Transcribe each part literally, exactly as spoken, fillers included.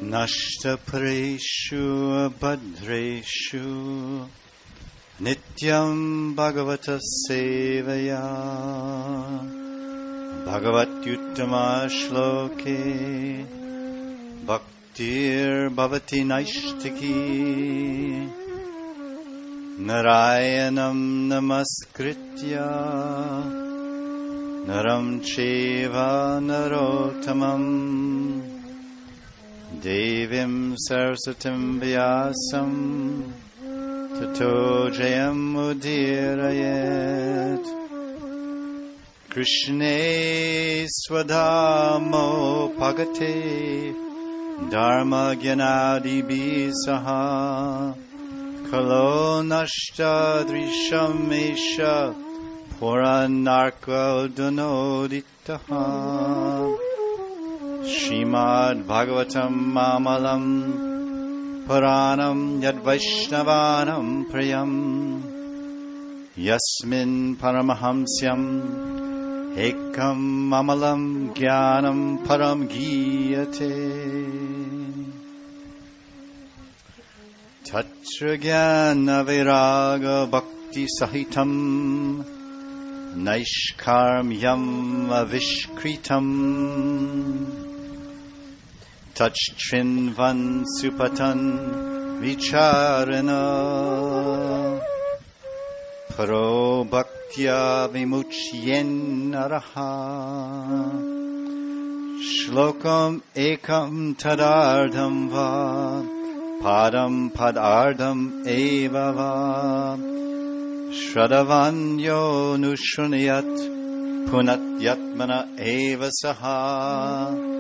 Nashtapareshu Bhadreshu Nityam Bhagavata Sevaya Bhagavat Yuttama Shloke Bhaktir Bhavati Naishtiki Narayanam Namaskritya Naram Cheva Narottamam Devim Saraswatim Vyasam Tato Jayam Udirayet Krishne Swadhamo Pagate Dharma Gyanadi Bisaha Kalo Nashta Drisham Esha Puranarka Dunoditaha Shrimad Bhagavatam Mamalam Puranam Yad Vaishnavanam Priyam Yasmin Paramahamsyam Ekam Mamalam Gyanam Param Giyate Tatra Gyana Viraga Bhakti Sahitam Naishkarmyam Avishkritam Tachrinvan Supatan Vicharana Paro Bhaktya Vimuchyen Araha Shlokam Ekam Tadardham Va Padam Padardham Eva Va Shradhavanyo Nushrunayat Punatyatmana Eva Saha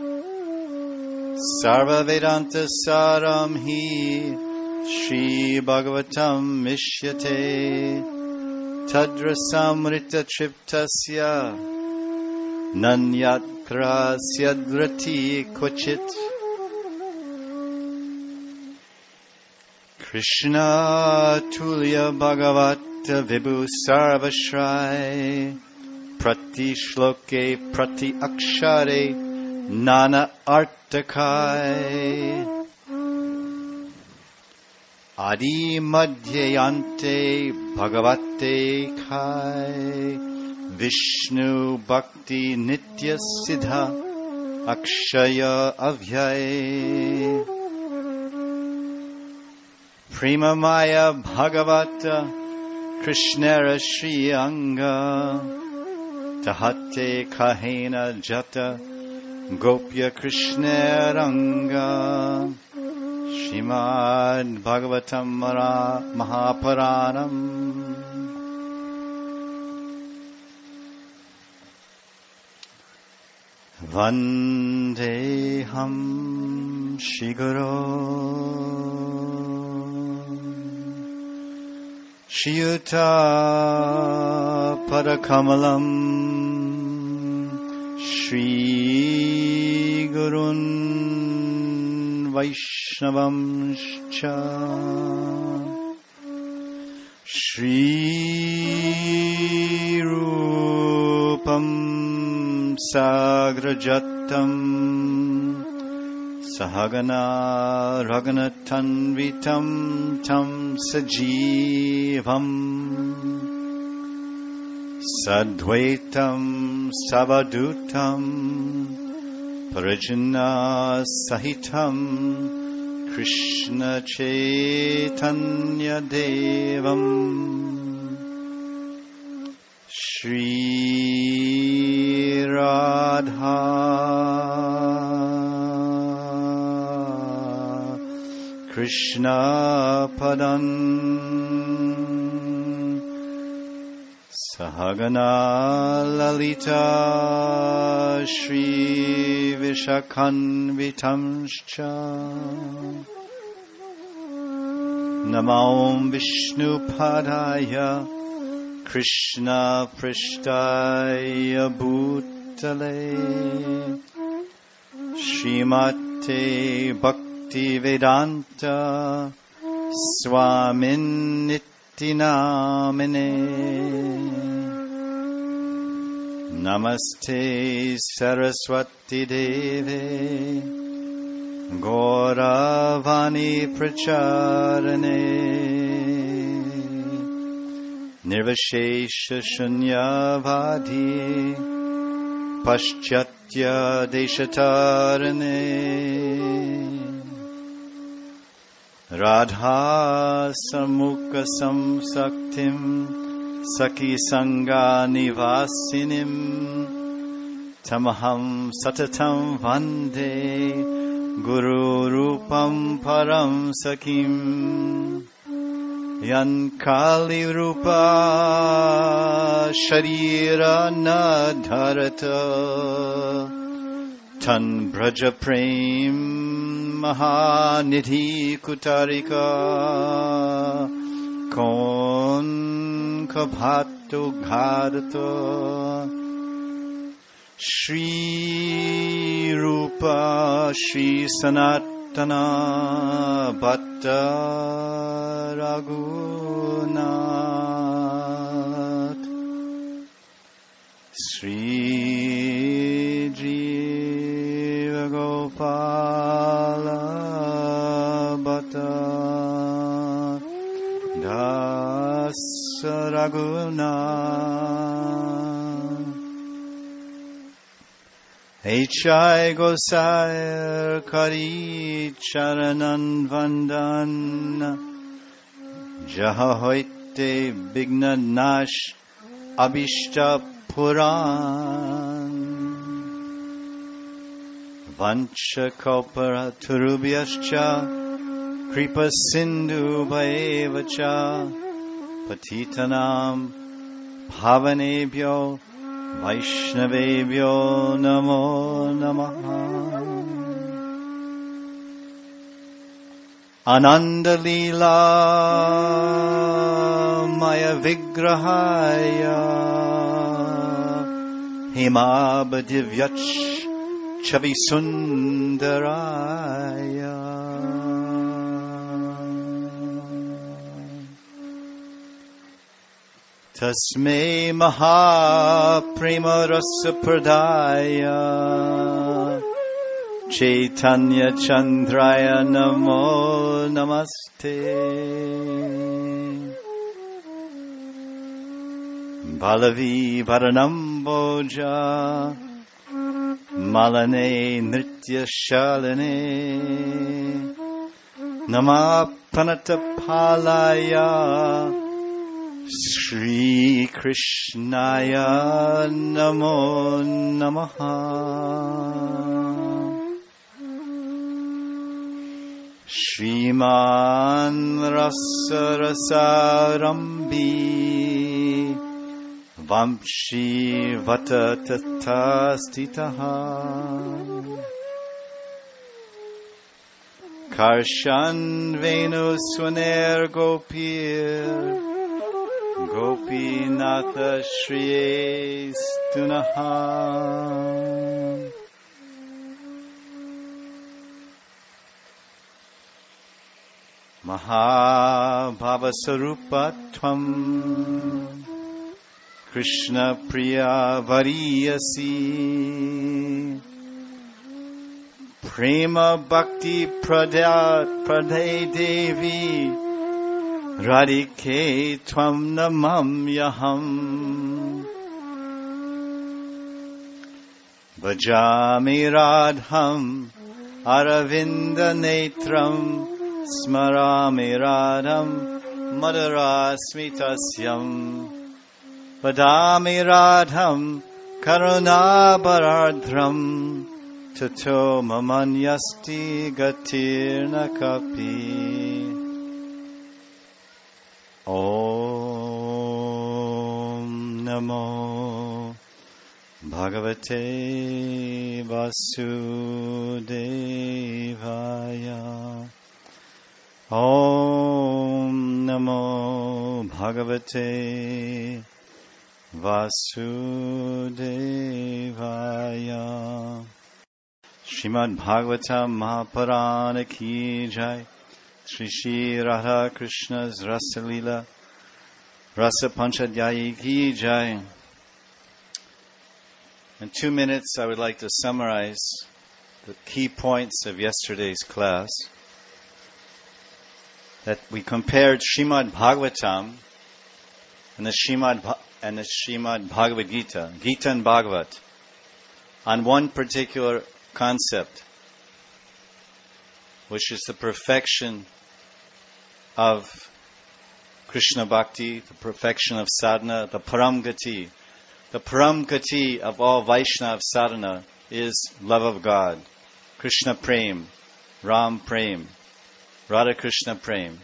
Sarva Vedanta Saram Hi Shri Bhagavatam Mishyate Tadrasamrita Triptasya Nanyat Prasyadrati Kochit Krishna Tulya Bhagavata Vibhu Sarvashrai Prati Shloke Prati Akshare Nana Artakai Adi Madhyayante Bhagavate Kai Vishnu Bhakti Nitya Siddha Akshaya Avyay Prima Maya Bhagavata Krishnera Shri Anga Tahate Kahena Jata Gopya Krishna Ranga Shrimad Bhagavatam Mahapuranam Vandeham Shiguro Shiyuta Padakamalam Shri Gurun Vaishnavam Scha Shri Rupam Sagrajatam Sahagana Raganatanvitam Tam Sajivam Sadvaitam Savadutam Parajana Sahitam Krishna Chaitanya Devam Shri Radha Krishna Padan Sahagana Lalita Shri Vishakanvitamscha Namam Vishnu Padaya Krishna Prishtaya Bhutale Srimate Bhakti Vedanta Swamin Nityanamine Namaste Saraswati Deve Gauravani Pracharane Nirvashesha Shunyavadi Paschatya Deshatarane Radha Samukha Samsaktim Saki Sangha Nivasinim Tamaham Satatam Vande Guru Rupam Param Sakim Yankali Rupa Sharira Nadharata Tan Braja Prem Mahanidhi Kutarika Kon Kabhatu Ghadato Shri Rupa Shri Sanatana Bhatta Raghunath Shri Jiva Gopala Bhatta Dasa Raghunath H.I. Gosair Kari Charanan Vandan Jahoite Bigna Nash Abhishta Puran Vancha Kopara Turubhyascha Kripa Sindhu Bhaevacha Patitanam Bhavanebhyo Vaishnavebhyo Namo Namaha Ananda Leela Maya Vigrahaya Himabadivyach Chavi Sundaraya Tasmei Maha Prema Rasa Pradaya Chaitanya Chandraya Namo Namaste Balavi Varanam Boja Malane Nritya Shalane Nama Panatapalaya Shri Krishnaya Namo Namaha Shriman Rasa Rasarambi Vamshi Vata Tatastitaha Karshan Venu Swaner Gopir Gopinatha Shriye Stunaha Mahabhavasarupa-tvam Krishna Priya Variyasi Prema Bhakti Pradat Pradhe Devi Radhike Tvam Namamyaham Vajami Radham Aravinda Netram Smarami Radham Madarasmitasyam Vadami Radham Karunabharadram Tato Mamanyasti Gatirna Kapi Om Namo Bhagavate Vasudevaya Om Namo Bhagavate Vasudevaya Srimad Bhagavatam Mahapurana Ki Jai Shri Shri Radha Krishna's Rasa Leela Rasa Panchadhyayi Ki Jai. In two minutes I would like to summarize the key points of yesterday's class, that we compared Srimad Bhagavatam and the Srimad, Bha- and the Srimad Bhagavad Gita, Gita and Bhagavat, on one particular concept, which is the perfection of Krishna Bhakti, the perfection of sadhana, the Param Gati. The Param Gati of all Vaishnava sadhana is love of God, Krishna Prem, Ram Prem, Radha Krishna Prem.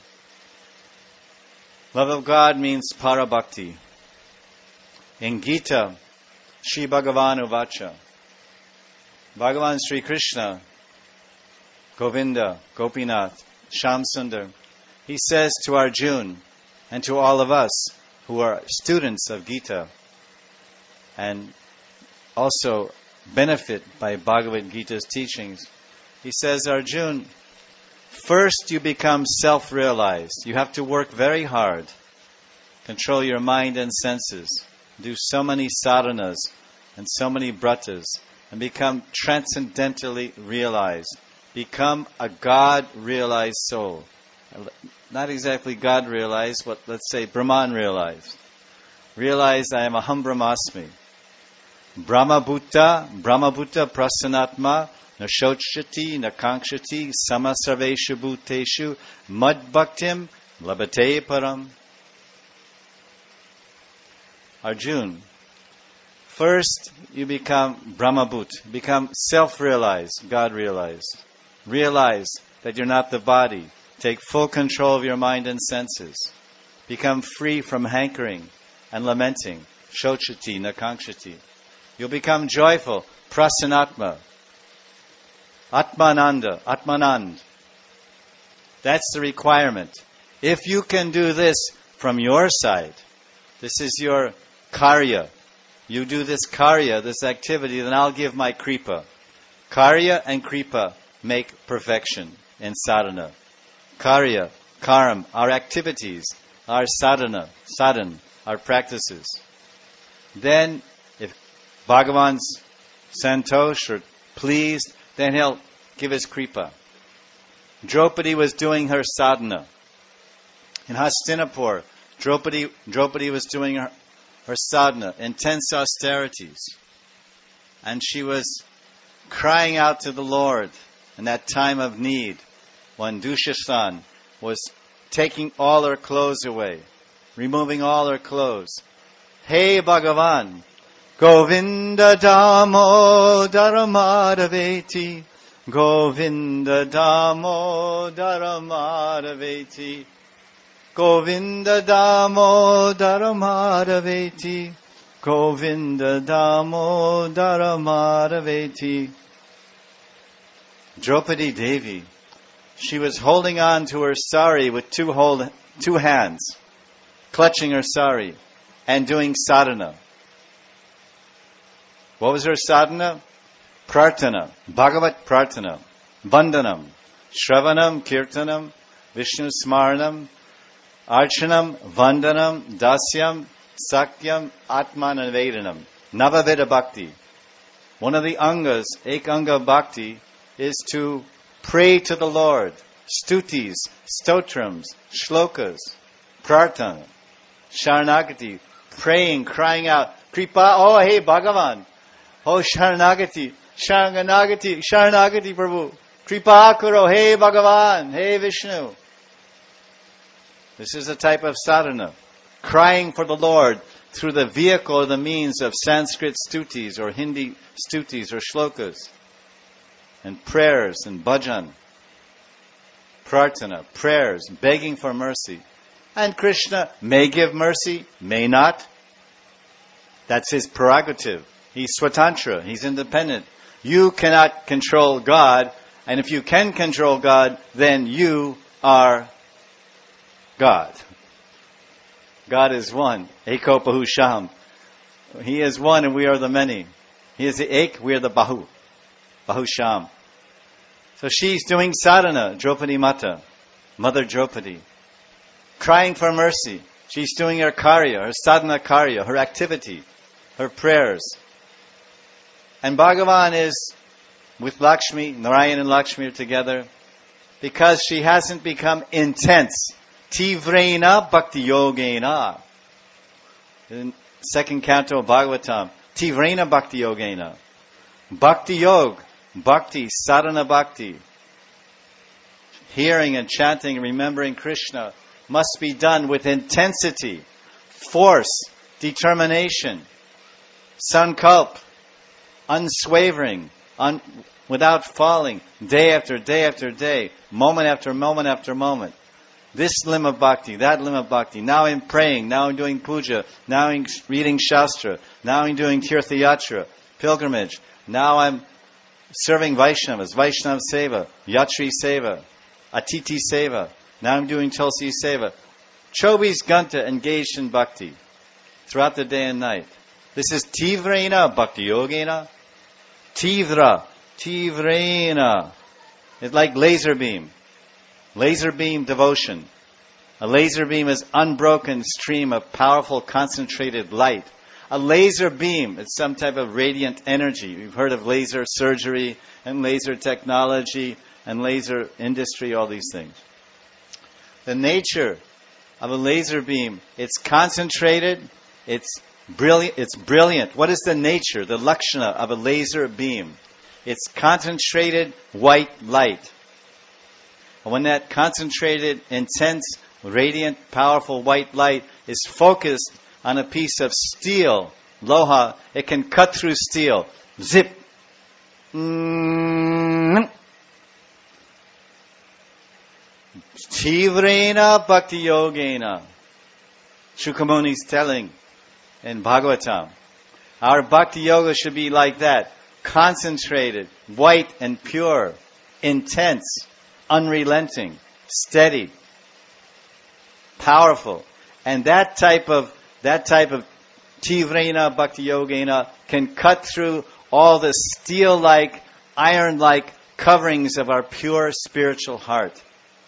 Love of God means Para Bhakti. In Gita, Shri Bhagavan Uvacha, Bhagavan Sri Krishna, Govinda, Gopinath, Shyam Sundar, he says to Arjuna and to all of us who are students of Gita and also benefit by Bhagavad Gita's teachings, he says, Arjuna, first you become self-realized. You have to work very hard, control your mind and senses, do so many sadhanas and so many bratas, and become transcendentally realized. Become a God-realized soul. Not exactly God-realized, but let's say Brahman-realized. Realize I am Aham Brahmasmi. Brahma-bhutta, Brahma-bhutta prasanatma, na shochati, na kankshati, samasarveshu bhuteshu, mad-bhaktim, labate param. Arjuna, first you become Brahma-bhut, become self-realized, God-realized. Realize that you're not the body. Take full control of your mind and senses. Become free from hankering and lamenting. Shochati, nakankshati. You'll become joyful. Prasanatma. Atmananda. Atmanand. That's the requirement. If you can do this from your side, this is your karya. You do this karya, this activity, then I'll give my kripa. Karya and kripa make perfection in sadhana. Karya, karam, our activities, our sadhana, sadhan, our practices. Then, if Bhagavan's santosh or pleased, then he'll give his kripa. Draupadi was doing her sadhana. In Hastinapur, Draupadi, Draupadi was doing her, her sadhana, intense austerities. And she was crying out to the Lord in that time of need, when Dushasan was taking all her clothes away, removing all her clothes. Hey Bhagavan, Govinda Damo Dharmadaveti, Govinda Damo Dharmadaveti, Govinda Damo Dharmadaveti, Govinda Damo Dharmadaveti. Draupadi Devi, she was holding on to her sari with two hold, two hands, clutching her sari and doing sadhana. What was her sadhana? Prarthana, Bhagavat Prarthana, Vandanam, Shravanam, Kirtanam, Vishnu Smaranam, Archanam, Vandanam, Dasyam, Sakyam, Atmanavedanam, Navaveda Bhakti. One of the angas, Ek Anga Bhakti, is to pray to the Lord. Stutis, stotrams, shlokas, prarthana, sharanagati, praying, crying out, Kripa, oh hey Bhagavan, oh sharanagati, sharanagati, sharanagati Prabhu, Kripa karo, hey Bhagavan, hey Vishnu. This is a type of sadhana, crying for the Lord through the vehicle or the means of Sanskrit stutis or Hindi stutis or shlokas, and prayers and bhajan, prarthana, prayers, begging for mercy. And Krishna may give mercy, may not. That's his prerogative. He's swatantra, he's independent. You cannot control God, and if you can control God, then you are God. God is one. Eko Bahu Sham. He is one and we are the many. He is the Ek, we are the Bahu. Bahu Sham. So she's doing sadhana, Draupadi Mata, Mother Draupadi, crying for mercy. She's doing her karya, her sadhana karya, her activity, her prayers. And Bhagavan is with Lakshmi, Narayan and Lakshmi are together, because she hasn't become intense. Tivrena bhakti yogena. In second canto of Bhagavatam, Tivrena bhakti yogena. Bhakti yoga, bhakti, sadhana bhakti. Hearing and chanting and remembering Krishna must be done with intensity, force, determination, sankalp, unswavering, un, without falling, day after day after day, moment after moment after moment. This limb of bhakti, that limb of bhakti. Now I'm praying, now I'm doing puja, now I'm reading Shastra, now I'm doing Tirtha Yatra, pilgrimage. Now I'm serving Vaishnavas, Vaishnav Seva, Yatri Seva, Atiti Seva. Now I'm doing Tulsi Seva. Chobis Ganta engaged in bhakti throughout the day and night. This is Tivrena Bhakti Yogena. Tivra, Tivrena. It's like laser beam. Laser beam devotion. A laser beam is unbroken stream of powerful concentrated light. A laser beam is some type of radiant energy. You've heard of laser surgery and laser technology and laser industry, all these things. The nature of a laser beam, it's concentrated, it's brilliant, it's brilliant. What is the nature, the lakshana of a laser beam? It's concentrated white light. And when that concentrated, intense, radiant, powerful white light is focused on a piece of steel, loha, it can cut through steel. Zip. Mm. Tivrena bhakti yogena. Shukamuni is telling in Bhagavatam. Our bhakti yoga should be like that. Concentrated, white and pure, intense, unrelenting, steady, powerful. And that type of that type of Tivrena bhakti yogena can cut through all the steel-like, iron-like coverings of our pure spiritual heart.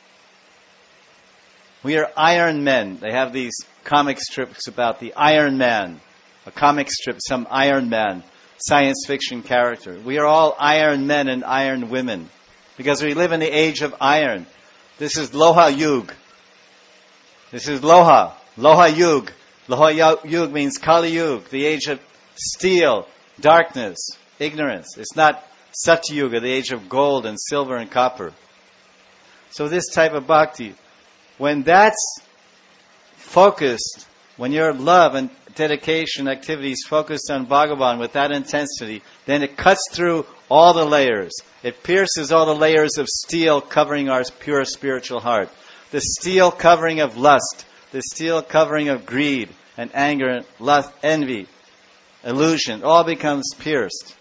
We are Iron Men. They have these comic strips about the Iron Man. A comic strip, some Iron Man, science fiction character. We are all Iron Men and Iron Women because we live in the age of iron. This is Loha Yug. This is Loha. Loha Yug. Loha Yug means Kali Yug, the age of steel, darkness, ignorance. It's not Satya Yuga, the age of gold and silver and copper. So this type of bhakti, when that's focused, when your love and dedication activities focused on Bhagavan with that intensity, then it cuts through all the layers. It pierces all the layers of steel covering our pure spiritual heart. The steel covering of lust, the steel covering of greed and anger, lust, envy, illusion, all becomes pierced.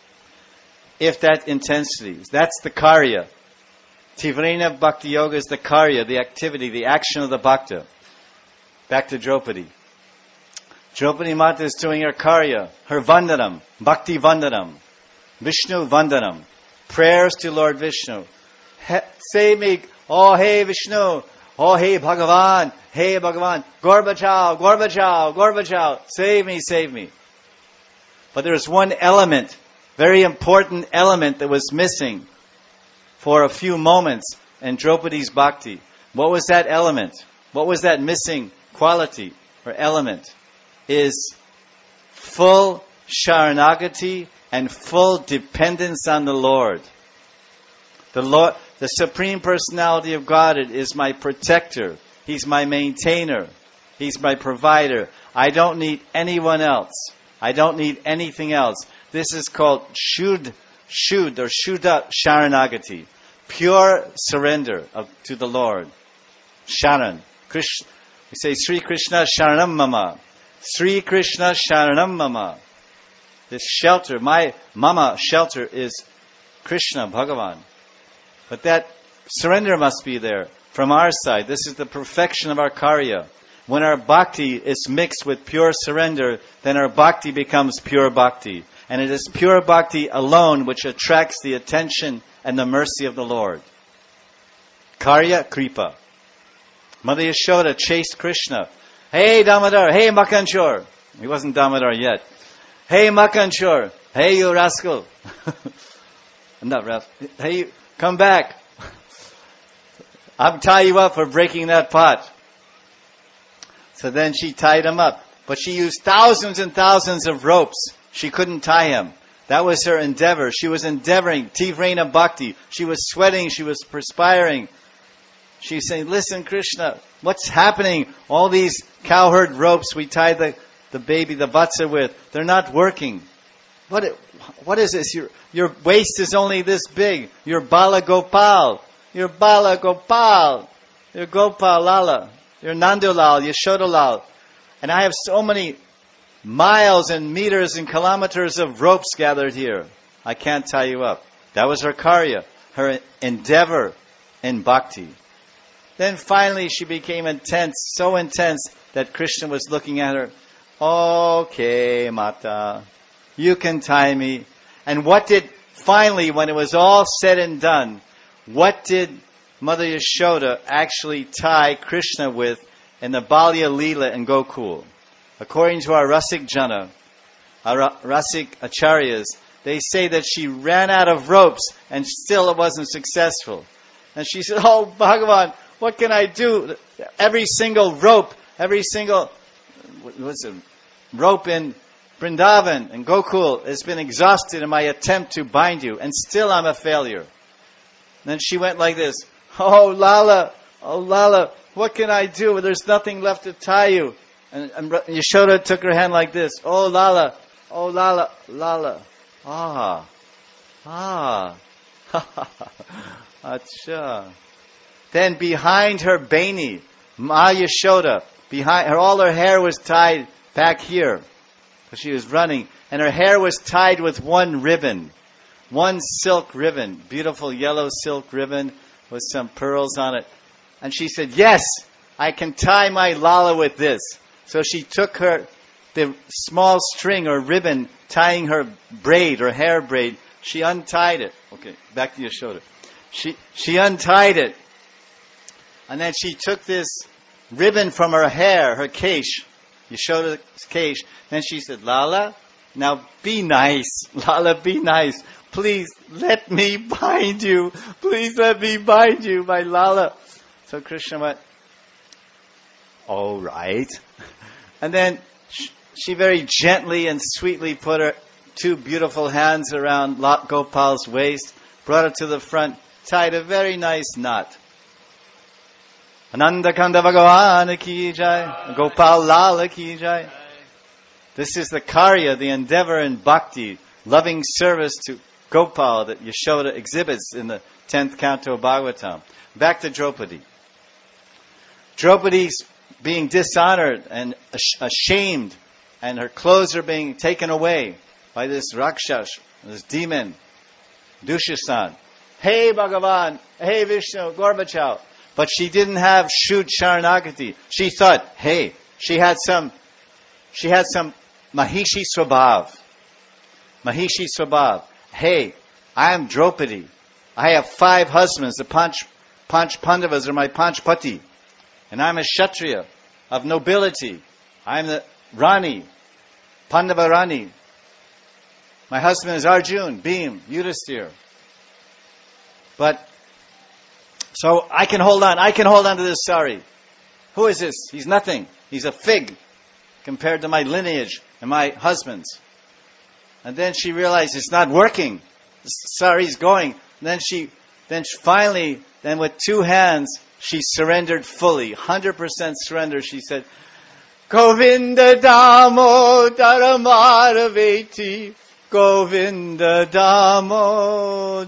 If that intensity, that's the karya. Tivrena bhakti yoga is the karya, the activity, the action of the bhakta. Back to Draupadi. Draupadi Mata is doing her karya, her vandanam, bhakti vandanam, Vishnu vandanam, prayers to Lord Vishnu. He, save me, oh hey Vishnu, oh hey Bhagavan, hey Bhagavan, Gaur bachao, Gaur bachao, Gaur bachao, save me, save me. But there's one element, very important element that was missing for a few moments in Draupadi's bhakti. What was that element? What was that missing quality or element? Is full sharanagati and full dependence on the Lord. The Lord, the Supreme Personality of Godhead is my protector. He's my maintainer. He's my provider. I don't need anyone else. I don't need anything else. This is called Shud, Shud or Shuddha Sharanagati. Pure surrender of, to the Lord. Sharan. Krishna, we say Sri Krishna Sharanam Mama. Sri Krishna Sharanam Mama. This shelter, my Mama shelter is Krishna, Bhagavan. But that surrender must be there from our side. This is the perfection of our karya. When our bhakti is mixed with pure surrender, then our bhakti becomes pure bhakti. And it is pure bhakti alone which attracts the attention and the mercy of the Lord. Karya Kripa. Mother Yashoda chased Krishna. Hey Damodar, hey Makanchor. He wasn't Damodar yet. Hey Makanchor, hey you rascal. Not rough. Hey, come back. I'll tie you up for breaking that pot. So then she tied him up. But she used thousands and thousands of ropes. She couldn't tie him. That was her endeavor. She was endeavoring. Tivrena Bhakti. She was sweating. She was perspiring. She's saying, listen, Krishna, what's happening? All these cowherd ropes we tie the, the baby, the vatsa with, they're not working. What, what is this? Your, your waist is only this big. You're Bala Gopal. You're Bala Gopal. You're Gopal Lala. You're Nandulal, Yashodalal. And I have so many miles and meters and kilometers of ropes gathered here. I can't tie you up. That was her karya, her endeavor in bhakti. Then finally she became intense, so intense that Krishna was looking at her. Okay, Mata, you can tie me. And what did, finally, when it was all said and done, what did Mother Yashoda actually tie Krishna with in the Balya Leela in Gokul? According to our Rasik Jana, our Rasik Acharyas, they say that she ran out of ropes and still it wasn't successful. And she said, oh, Bhagavan, what can I do? Every single rope, every single what's it, rope in Vrindavan and Gokul has been exhausted in my attempt to bind you, and still I'm a failure. And then she went like this, oh, Lala, oh, Lala, what can I do? There's nothing left to tie you. And, and Yashoda took her hand like this, oh, Lala, oh, Lala, Lala. Ah, ah, acha. Then behind her Baini, Ma Yashoda, behind her, all her hair was tied back here, because she was running, and her hair was tied with one ribbon, one silk ribbon, beautiful yellow silk ribbon with some pearls on it. And she said, yes, I can tie my Lala with this. So she took her, the small string or ribbon tying her braid or hair braid, she untied it. Okay, back to Yashoda. She, she untied it. And then she took this ribbon from her hair, her kesh, Yashoda's kesh. Then she said, Lala, now be nice. Lala, be nice. Please let me bind you. Please let me bind you, my Lala. So Krishna went, all right. And then she very gently and sweetly put her two beautiful hands around Gopal's waist, brought her to the front, tied a very nice knot. Ananda Kanda Bhagavan ki jai, Gopal Lala ki jai. This is the karya, the endeavor in bhakti, loving service to Gopal that Yashoda exhibits in the tenth canto of Bhagavatam. Back to Draupadi. Draupadi's being dishonored and ashamed, and her clothes are being taken away by this Rakshas, this demon, Dushasan. Hey Bhagavan, hey Vishnu, Gorbachao. But she didn't have Shud Sharanagati. She thought, hey, she had some, she had some Mahishi Swabhav. Mahishi Swabhav. Hey, I am Draupadi. I have five husbands. The Panch, Panch Pandavas are my Panchpati. And I'm a Kshatriya of nobility. I'm the Rani, Pandava Rani. My husband is Arjun, Bhim, Yudhisthira. But, so I can hold on. I can hold on to this sari. Who is this? He's nothing. He's a fig compared to my lineage and my husband's. And then she realized it's not working. The sari's going. And then she, then she finally, then with two hands, she surrendered fully. one hundred percent surrender. She said, Govinda Damo Daramaraveti. Govinda Damo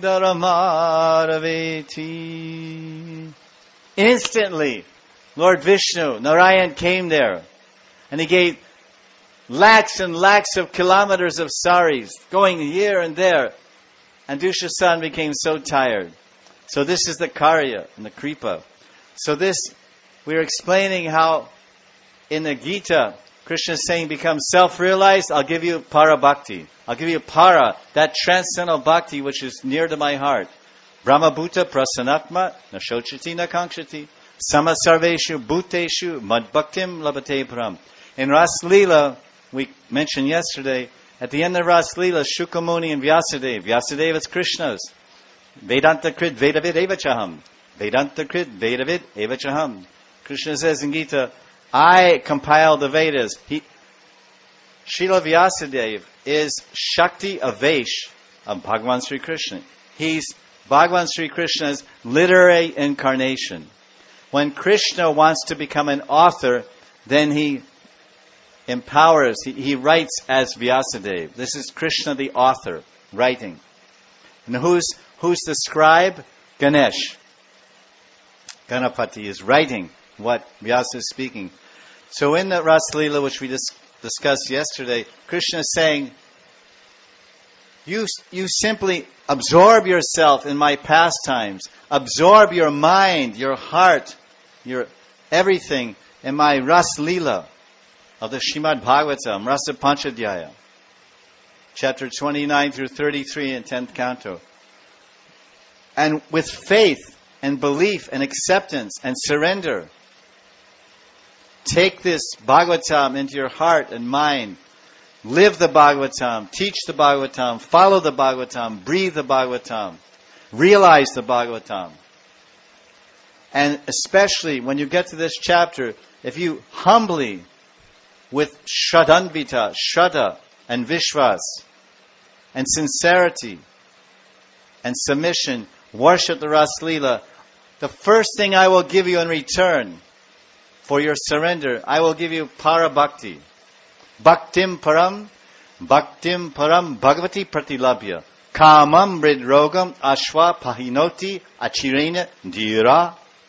Daramaraveti. Instantly, Lord Vishnu, Narayan came there. And he gave lakhs and lakhs of kilometers of saris, going here and there. And Dushasan became so tired. So this is the karya and the kripa. So this, we're explaining how in the Gita, Krishna is saying, become self-realized, I'll give you para bhakti. I'll give you para, that transcendental bhakti which is near to my heart. Brahmabhuta prasanatma, na shochati na kankshati, sama sarveshu bhuteshu mad bhaktim labate param. In Ras Leela, we mentioned yesterday, at the end of Ras Leela, Shukamuni and Vyasadeva. Vyasadeva is Krishna's. Vedanta krit Vedavid evachaham. Vedanta krit Vedavid evachaham. Krishna says in Gita, I compile the Vedas. He, Srila Vyasadeva is Shakti Avesh of Bhagavan Sri Krishna. He's Bhagavan Sri Krishna's literary incarnation. When Krishna wants to become an author, then he empowers, he, he writes as Vyasadeva. This is Krishna the author, writing. And who's, who's the scribe? Ganesh. Ganapati is writing what Vyasa is speaking. So in the Ras Leela, which we dis- discussed yesterday, Krishna is saying, you, you simply absorb yourself in my pastimes. Absorb your mind, your heart, your everything in my Ras Leela of the Srimad Bhagavatam, Rasa Panchadhyaya, chapter twenty-nine through thirty-three in tenth canto. And with faith and belief and acceptance and surrender, take this Bhagavatam into your heart and mind. Live the Bhagavatam, teach the Bhagavatam, follow the Bhagavatam, breathe the Bhagavatam, realize the Bhagavatam. And especially when you get to this chapter, if you humbly, with Shraddhanvita, Shraddha and Vishwas, and sincerity and submission, worship the Ras Leela, the first thing I will give you in return for your surrender, I will give you para bhakti. Bhaktim param, bhaktim param bhagavati pratilabhya. Kamam ridrogam ashwa pahinoti achirena dhira.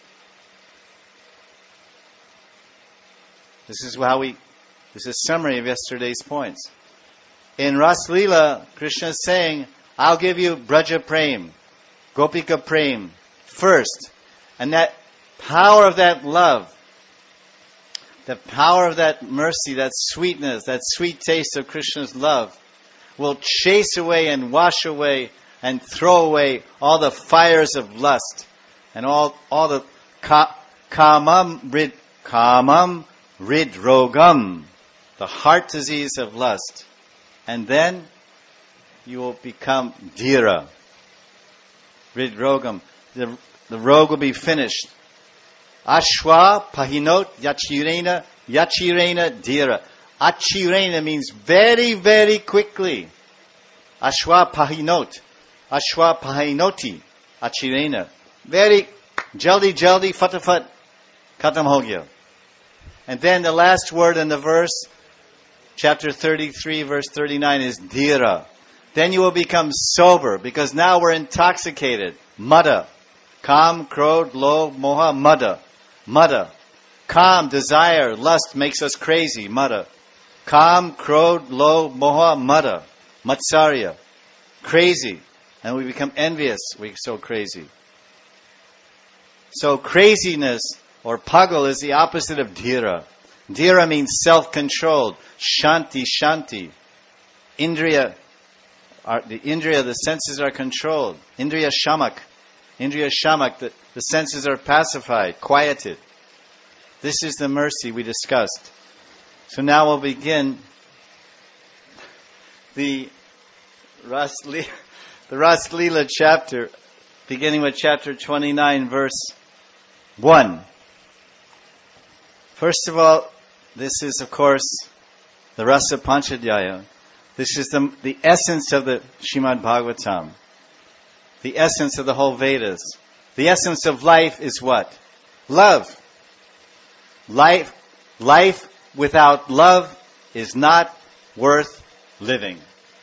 This is how we, this is a summary of yesterday's points. In Ras Leela, Krishna is saying, I'll give you Braja Prem, Gopika Prem first. And that power of that love, the power of that mercy, that sweetness, that sweet taste of Krishna's love will chase away and wash away and throw away all the fires of lust and all, all the ka, kamam rid, kamam ridrogam, the heart disease of lust. And then you will become dhira. Ridrogam. The, the rogue will be finished. Ashwa pahinot yachirena, yachirena dhira. Achirena means very, very quickly. Ashwa pahinot. Ashwa pahinoti. Achirena. Very jaldi, jaldi, fatafat. Khatam ho gaya. And then the last word in the verse, chapter thirty-three, verse thirty-nine, is dhira. Then you will become sober, because now we're intoxicated. Mada. Kam, krodh, lobh, moha, mada. Mada. Kam, desire, lust makes us crazy. Mada. Kam, krodh, lobh, moha, mada. Matsarya. Crazy. And we become envious. We're so crazy. So craziness or pagal is the opposite of dhira. Dhira means self-controlled. Shanti, shanti. Indriya, are, the indriya, the senses are controlled. Indriya shamak. Indriya shamak, the, the senses are pacified, quieted. This is the mercy we discussed. So now we'll begin the Ras Leela, the Ras Leela chapter, beginning with chapter twenty-nine, verse one. First of all, this is, of course, the Rasa Panchadhyaya. This is the, the essence of the Srimad Bhagavatam. The essence of the whole Vedas. The essence of life is what? Love. Life, life without love is not worth living.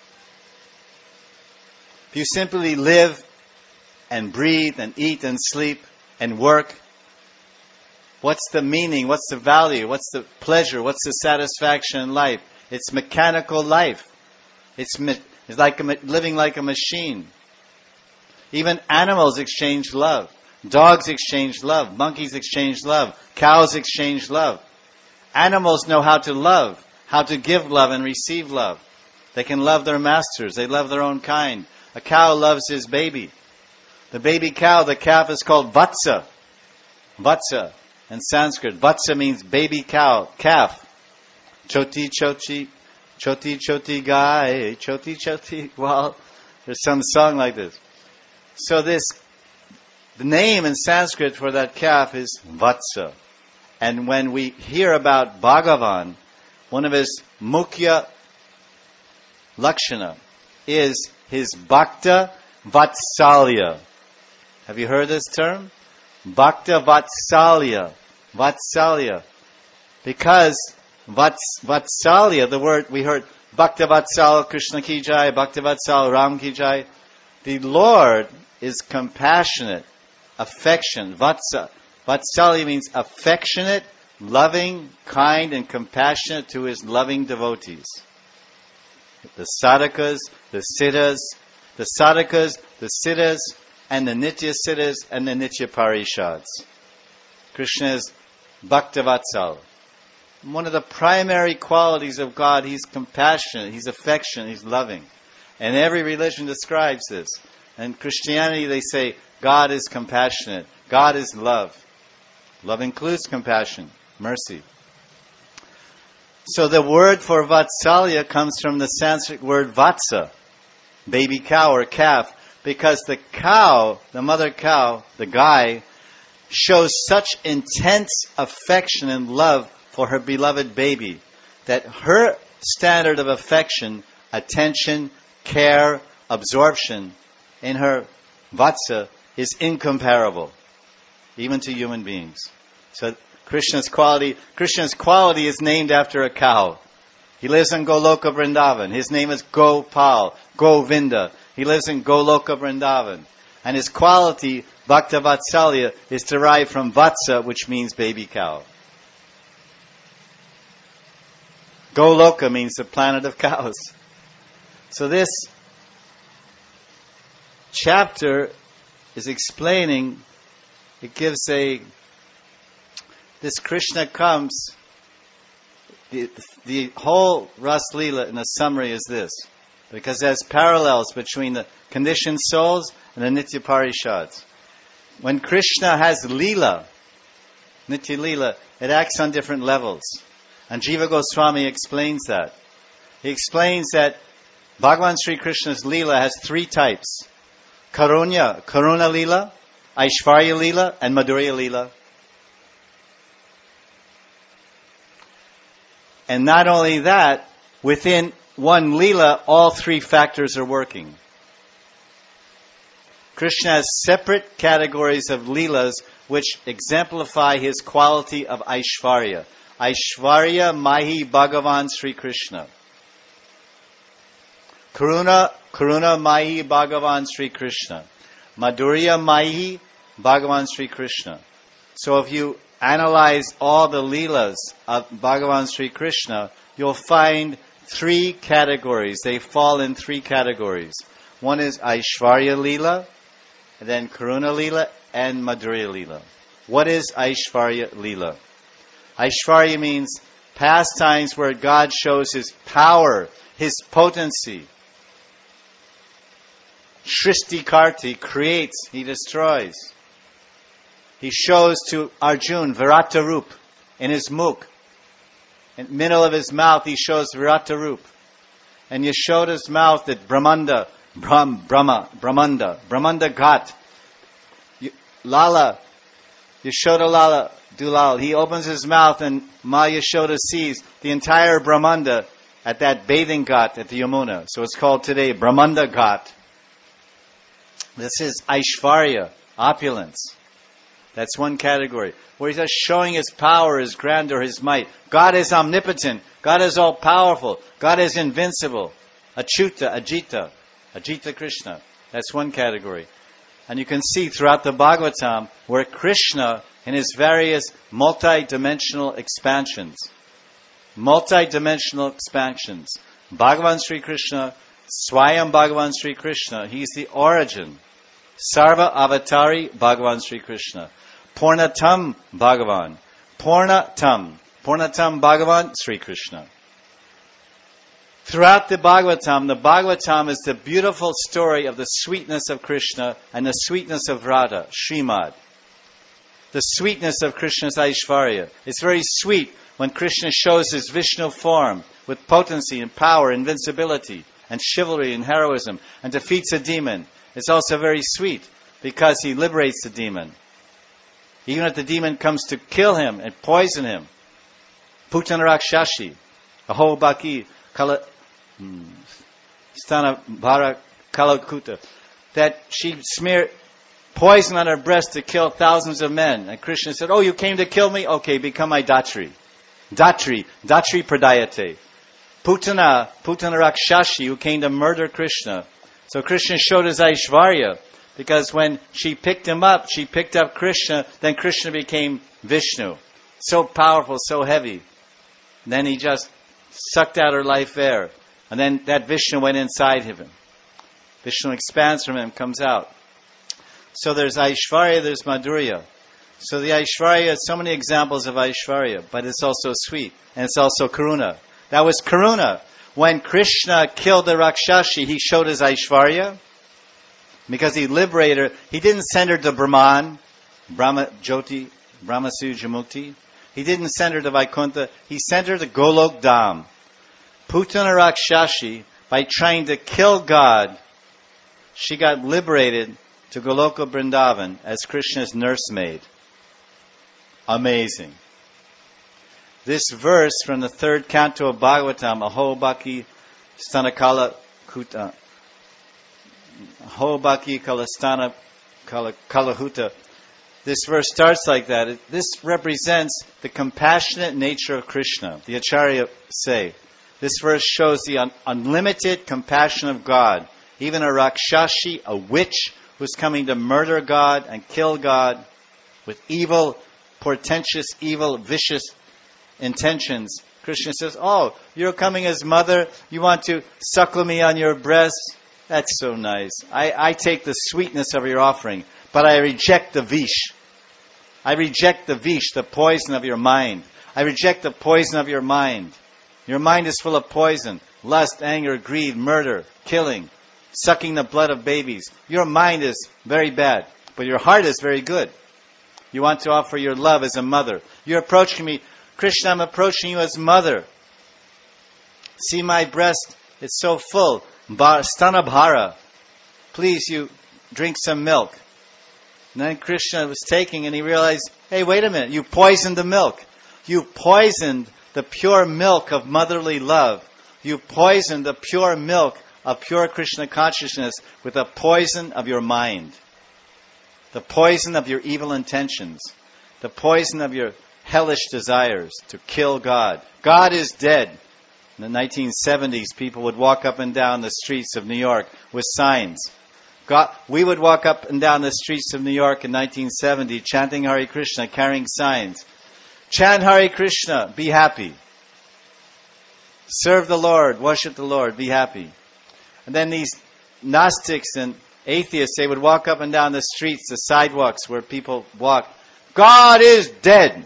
If you simply live and breathe and eat and sleep and work, what's the meaning? What's the value? What's the pleasure? What's the satisfaction in life? It's mechanical life. It's, it's like a, living like a machine. Even animals exchange love. Dogs exchange love. Monkeys exchange love. Cows exchange love. Animals know how to love, how to give love and receive love. They can love their masters. They love their own kind. A cow loves his baby. The baby cow, the calf, is called Vatsa. Vatsa in Sanskrit. Vatsa means baby cow, calf. Choti choti, choti choti gai, choti choti. Well, there's some song like this. So this, the name in Sanskrit for that calf is Vatsa. And when we hear about Bhagavan, one of his mukhya lakshana is his Bhakta Vatsalya. Have you heard this term? Bhakta Vatsalya. Vatsalya. Because Vats, Vatsalya, the word we heard, Bhakta Vatsal Krishna ki jai, Bhakta Vatsal Ram ki jai. The Lord is compassionate, affection. Vatsa. Vatsalya means affectionate, loving, kind, and compassionate to his loving devotees. The sadhakas, the siddhas, the sadhakas, the siddhas, and the nitya siddhas, and the nitya parishads. Krishna is Bhakta Vatsal. One of the primary qualities of God, He's compassionate, He's affectionate, He's loving. And every religion describes this. In Christianity, they say, God is compassionate. God is love. Love includes compassion, mercy. So the word for Vatsalya comes from the Sanskrit word Vatsa, baby cow or calf, because the cow, the mother cow, the guy, shows such intense affection and love for her beloved baby that her standard of affection, attention, care, absorption in her Vatsa is incomparable, even to human beings. So Krishna's quality, Krishna's quality is named after a cow. He lives in Goloka Vrindavan. His name is Gopal, Govinda. He lives in Goloka Vrindavan. And his quality, Bhakta Vatsalya, is derived from Vatsa, which means baby cow. Goloka means the planet of cows. So this chapter is explaining, it gives a, this Krishna comes, the, the whole Ras Leela in a summary is this, because there's parallels between the conditioned souls and the Nitya Parishads. When Krishna has Leela, Nitya Leela, it acts on different levels. And Jiva Goswami explains that. He explains that Bhagavan Sri Krishna's Leela has three types. Karunya, Karuna Leela, Aishvarya Leela, and Madhurya Leela. And not only that, within one Leela, all three factors are working. Krishna has separate categories of Leelas which exemplify his quality of Aishvarya. Aishvarya Mahi Bhagavan Sri Krishna. Karuna, Karuna Mahi Bhagavan Sri Krishna. Madhurya Mahi Bhagavan Sri Krishna. So if you analyze all the Leelas of Bhagavan Sri Krishna, you'll find three categories. They fall in three categories. One is Aishvarya Leela, and then Karuna Leela, and Madhurya Leela. What is Aishvarya Leela? Aishvarya means pastimes where God shows His power, His potency. Shrishti Karti, creates, He destroys. He shows to Arjun Virata Rup in his mukh. In the middle of his mouth, He shows Virata Rup. And Yashoda's mouth that Brahmanda, Brahm, Brahma, Brahmanda, Brahmanda Ghat. Lala, Yashoda Lala, Dulal. He opens his mouth and Ma Yashoda sees the entire Brahmanda at that bathing ghat at the Yamuna. So it's called today Brahmanda Ghat. This is Aishvarya, opulence. That's one category. Where He's just showing His power, His grandeur, His might. God is omnipotent. God is all powerful. God is invincible. Achyuta, Ajita. Ajita Krishna. That's one category. And you can see throughout the Bhagavatam where Krishna, in His various multi-dimensional expansions, multi-dimensional expansions, Bhagavan Sri Krishna, Swayam Bhagavan Sri Krishna, He's the origin. Sarva Avatari Bhagavan Sri Krishna. Purnatam Bhagavan. Purnatam. Purnatam Bhagavan Sri Krishna. Throughout the Bhagavatam, the Bhagavatam is the beautiful story of the sweetness of Krishna and the sweetness of Radha, Srimad. The sweetness of Krishna's Aishvarya. It's very sweet when Krishna shows His Vishnu form with potency and power, invincibility. and chivalry and heroism and defeats a demon. It's also very sweet because he liberates the demon. Even if the demon comes to kill him and poison him. Putana Rakshashi, Ahobaki, Kala, Stana Bhara Kalakuta, that she smeared poison on her breast to kill thousands of men. And Krishna said, oh, you came to kill me? Okay, become my Datri. Datri, Datri Pradayate. Putana, Putana Rakshashi, who came to murder Krishna. So Krishna showed his Aishvarya, because when she picked him up, she picked up Krishna, then Krishna became Vishnu. So powerful, so heavy. And then he just sucked out her life air. And then that Vishnu went inside of him. Vishnu expands from him, comes out. So there's Aishvarya, there's Madhurya. So the Aishvarya, so many examples of Aishvarya, but it's also sweet. And it's also Karuna. That was Karuna. When Krishna killed the Rakshashi, he showed his Aishvarya. Because he liberated her. He didn't send her to Brahman, Brahma Jyoti, Brahma Sujamukti. He didn't send her to Vaikuntha. He sent her to Golok Dham. Putana Rakshashi, by trying to kill God, she got liberated to Goloka Vrindavan as Krishna's nursemaid. Amazing. This verse from the third canto of Bhagavatam, Ahobaki Stanakala Kuta, Ahobaki Kalastana Kalahuta, this verse starts like that. It, this represents the compassionate nature of Krishna. The Acharya say, this verse shows the un- unlimited compassion of God. Even a Rakshashi, a witch, who's coming to murder God and kill God with evil, portentous, evil, vicious intentions. Krishna says, oh, you're coming as mother, you want to suckle me on your breast? That's so nice. I, I take the sweetness of your offering, but I reject the vish. I reject the vish, the poison of your mind. I reject the poison of your mind. Your mind is full of poison, lust, anger, greed, murder, killing, sucking the blood of babies. Your mind is very bad, but your heart is very good. You want to offer your love as a mother. You're approaching me. Krishna, I'm approaching you as mother. See my breast, it's so full. Stana Bhara. Please, you drink some milk. And then Krishna was taking and he realized, hey, wait a minute, you poisoned the milk. You poisoned the pure milk of motherly love. You poisoned the pure milk of pure Krishna consciousness with the poison of your mind. The poison of your evil intentions. The poison of your hellish desires to kill God. God is dead. In the nineteen seventies, people would walk up and down the streets of New York with signs. God, we would walk up and down the streets of New York in nineteen seventy chanting Hare Krishna, carrying signs. Chant Hare Krishna, be happy. Serve the Lord, worship the Lord, be happy. And then these Gnostics and atheists, they would walk up and down the streets, the sidewalks where people walk. God is dead.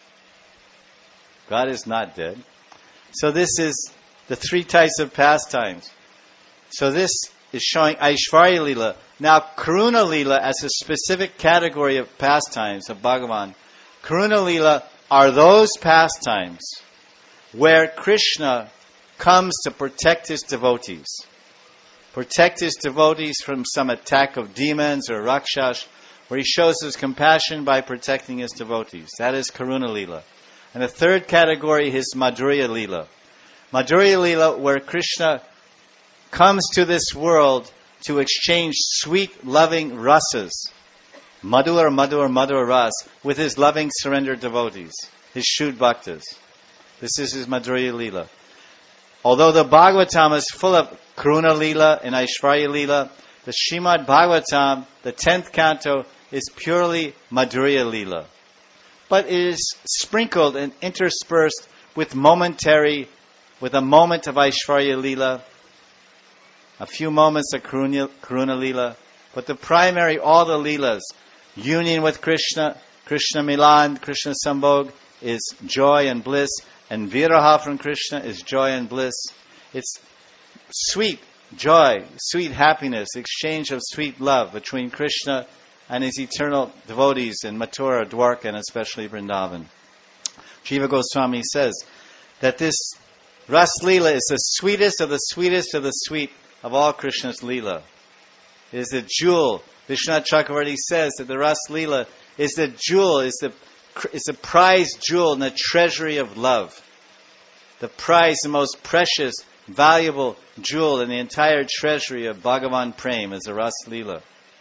God is not dead. So this is the three types of pastimes. So this is showing Aishvarya Lila. Now Karuna Lila as a specific category of pastimes of Bhagavan. Karuna Lila are those pastimes where Krishna comes to protect his devotees. Protect his devotees from some attack of demons or Rakshas, where he shows his compassion by protecting his devotees. That is Karuna Lila. And the third category is Madhurya Lila. Madhurya Lila, where Krishna comes to this world to exchange sweet, loving rasas, Madhur, Madhur, Madhur Ras, with his loving, surrendered devotees, his Shuddha Bhaktas. This is his Madhurya Lila. Although the Bhagavatam is full of Karuna Lila and Aishvarya Lila, the Srimad Bhagavatam, the tenth canto, is purely Madhurya Lila. But it is sprinkled and interspersed with momentary, with a moment of Aishvarya Lila, a few moments of Karuna, Karuna Lila, but the primary, all the Leelas, union with Krishna, Krishna Milan, Krishna Sambhog, is joy and bliss, and Viraha from Krishna is joy and bliss. It's sweet joy, sweet happiness, exchange of sweet love between Krishna and his eternal devotees in Mathura, Dwarka, and especially Vrindavan. Jiva Goswami says that this Ras Leela is the sweetest of the sweetest of the sweet of all Krishna's Leela. It is a jewel. Vishwanath Chakravarti says that the Ras Leela is the jewel, is the is a prized jewel in the treasury of love. The prize, the most precious, valuable jewel in the entire treasury of Bhagavan Prem is the Ras Leela.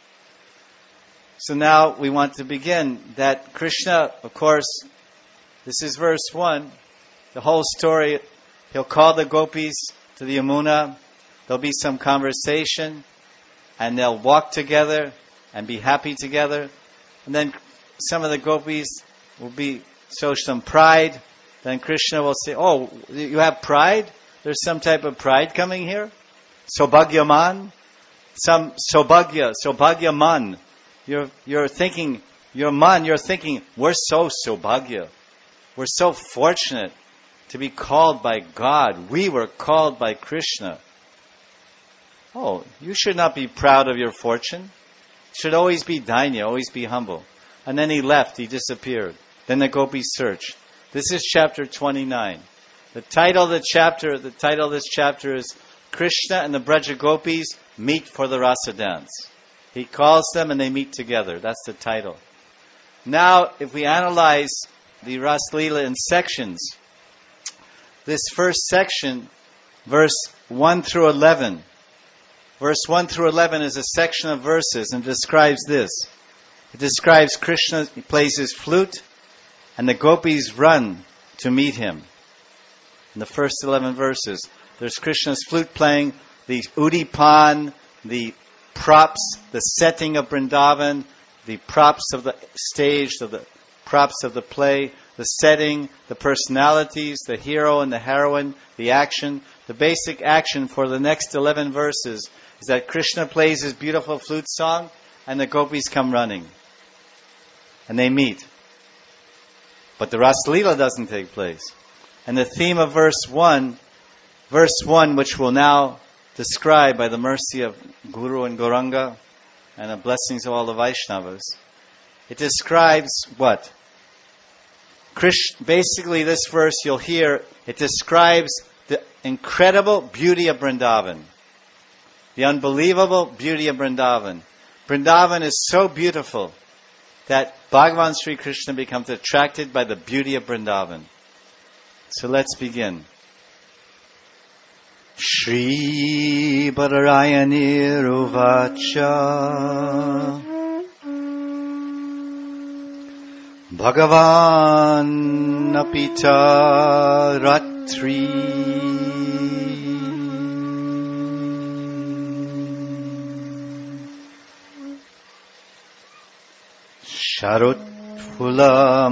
So now we want to begin that Krishna, of course, this is verse one, the whole story, he'll call the gopis to the Yamuna, there'll be some conversation, and they'll walk together and be happy together. And then some of the gopis will be show some pride. Then Krishna will say, "Oh, you have pride? There's some type of pride coming here? Sobhagyaman? Some Sobhagya, Sobhagyaman. You're you're thinking, your man, you're thinking, we're so Sobhagya. We're so fortunate to be called by God. We were called by Krishna. Oh, you should not be proud of your fortune. You should always be dainya, always be humble." And then he left, he disappeared. Then the gopis searched. This is chapter twenty-nine. The title of the chapter, the title of this chapter is Krishna and the Braja Gopis Meet for the Rasa Dance. He calls them and they meet together. That's the title. Now, if we analyze the Ras Leela in sections, this first section, verse one through eleven, verse one through eleven is a section of verses and describes this. It describes Krishna, he plays his flute, and the gopis run to meet him. In the first eleven verses, there's Krishna's flute playing, the udipan, the props, the setting of Vrindavan, the props of the stage, of the props of the play, the setting, the personalities, the hero and the heroine, the action. The basic action for the next eleven verses is that Krishna plays his beautiful flute song and the gopis come running. And they meet. But the Ras Leela doesn't take place. And the theme of verse one, verse one, which we'll now describe by the mercy of Guru and Gauranga and the blessings of all the Vaishnavas, it describes what? Krishna, basically this verse you'll hear, it describes the incredible beauty of Vrindavan. The unbelievable beauty of Vrindavan. Vrindavan is so beautiful that Bhagavan Sri Krishna becomes attracted by the beauty of Vrindavan. So let's begin. Shri Badarayani Uvacha Bhagavan Apita Ratri Sharut Phula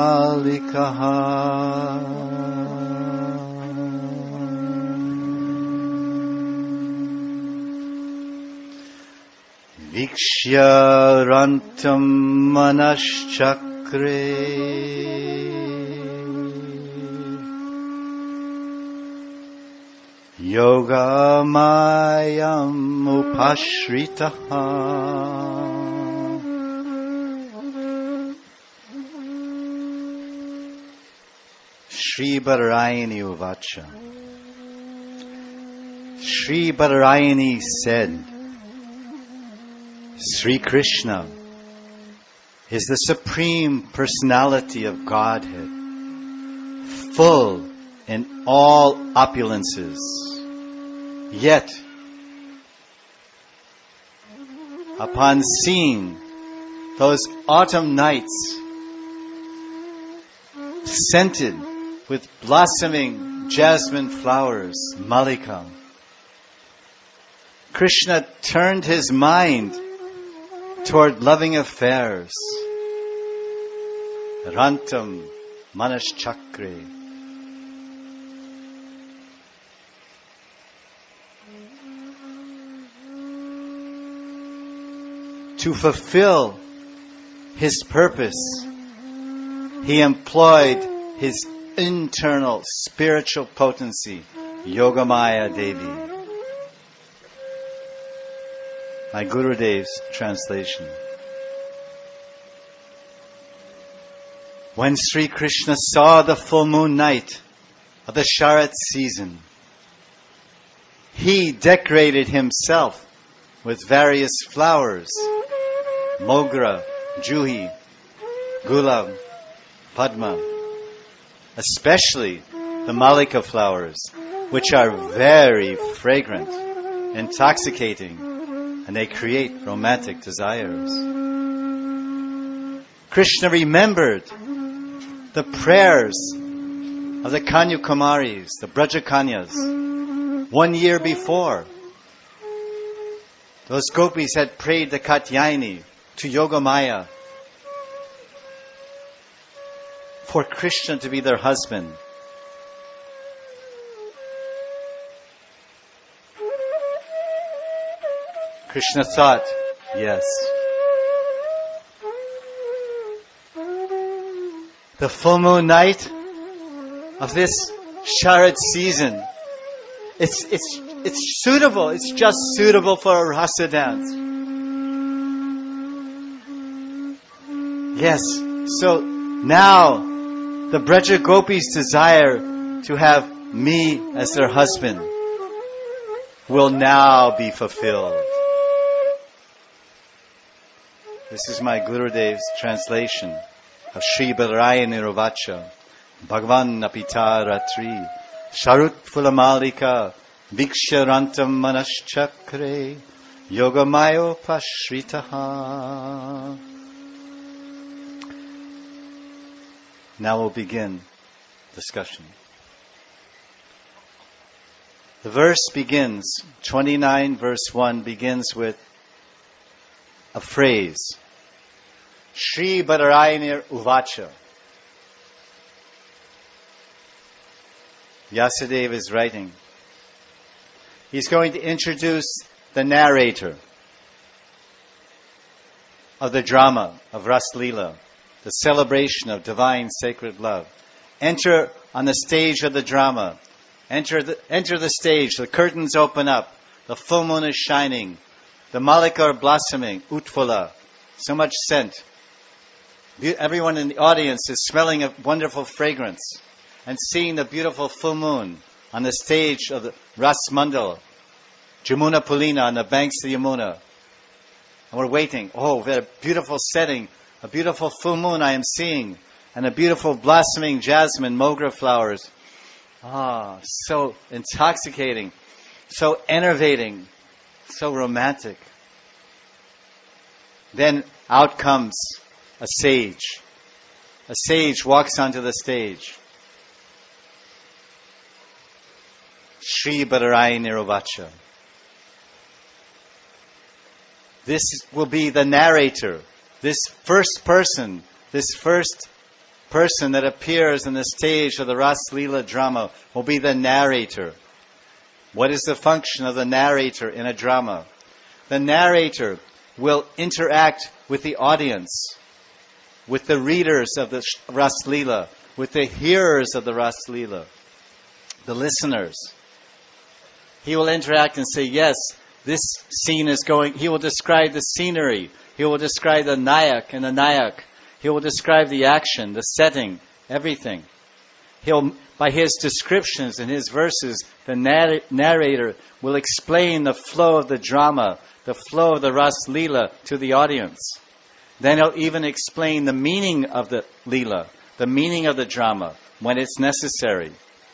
Malikaha Vikshya Rantam Manaschakre Yoga Mayam Upashritaha Shri Badarayani Uvacha. Shri Badarayani said, Sri Krishna is the Supreme Personality of Godhead, full in all opulences. Yet, upon seeing those autumn nights scented with blossoming jasmine flowers, Malika, Krishna turned his mind toward loving affairs. Rantam Manaschakre. To fulfill his purpose, he employed his internal spiritual potency, Yogamaya Devi. My Gurudev's translation. When Sri Krishna saw the full moon night of the Sharat season. He decorated himself with various flowers, mogra, juhi, gulab, padma, especially the malika flowers, which are very fragrant, intoxicating, and they create romantic desires. Krishna remembered the prayers of the Kanyakumaris, the Brajakanyas, one year before. Those gopis had prayed the Katyayani to Yogamaya for Krishna to be their husband. Krishna thought, yes. The full moon night of this Sharad season, it's it's it's suitable. It's just suitable for a rasa dance. Yes. So now the Braja Gopis desire to have me as their husband will now be fulfilled. This is my Gurudev's translation of Sri Badarayani Rovacha, Bhagavan Napita Ratri, Sharut Phulamalika, Viksharantam Manaschakre, Yogamayo Pashritaha. Now we'll begin discussion. The verse begins, twenty-nine verse one begins with a phrase, Sri Badarayani Uvacha. Vyasadeva is writing. He's going to introduce the narrator of the drama of Ras Leela, the celebration of divine sacred love. Enter on the stage of the drama. Enter the, enter the stage. The curtains open up. The full moon is shining. The malika are blossoming. Utphala. So much scent. Everyone in the audience is smelling a wonderful fragrance and seeing the beautiful full moon on the stage of the Ras Mandal, Jamuna Pulina, on the banks of Yamuna. And we're waiting. Oh, what a beautiful setting. A beautiful full moon I am seeing. And a beautiful blossoming jasmine, mogra flowers. Ah, so intoxicating. So enervating. So romantic. Then out comes a sage. A sage walks onto the stage. Sri Badarayani Rovacha. This will be the narrator. This first person, this first person that appears on the stage of the Ras Leela drama will be the narrator. What is the function of the narrator in a drama? The narrator will interact with the audience, with the readers of the Ras Leela, with the hearers of the Ras Leela, the listeners. He will interact and say, yes, this scene is going, he will describe the scenery, he will describe the nayak and the nayak, he will describe the action, the setting, everything. He'll, by his descriptions and his verses, the narr- narrator will explain the flow of the drama, the flow of the Ras Leela to the audience. Then he'll even explain the meaning of the Leela, the meaning of the drama, when it's necessary.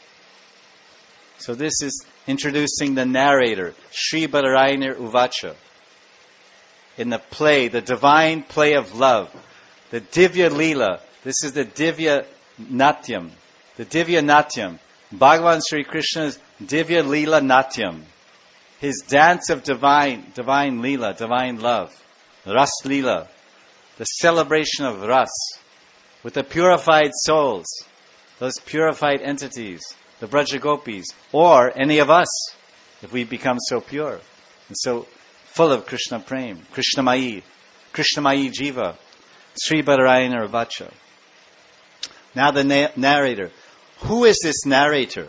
So this is introducing the narrator, Sri Badarayani Uvacha. In the play, the divine play of love, the Divya Leela, this is the Divya Natyam, the Divya Natyam, Bhagavan Sri Krishna's Divya Leela Natyam, his dance of divine, divine Leela, divine love, Ras Leela, the celebration of Ras, with the purified souls, those purified entities, the Braja Gopis, or any of us, if we become so pure and so full of Krishna Prem, Krishnamayi, Krishnamayi Jiva, Sri Badarayani Rovacha. Now the na- narrator. Who is this narrator?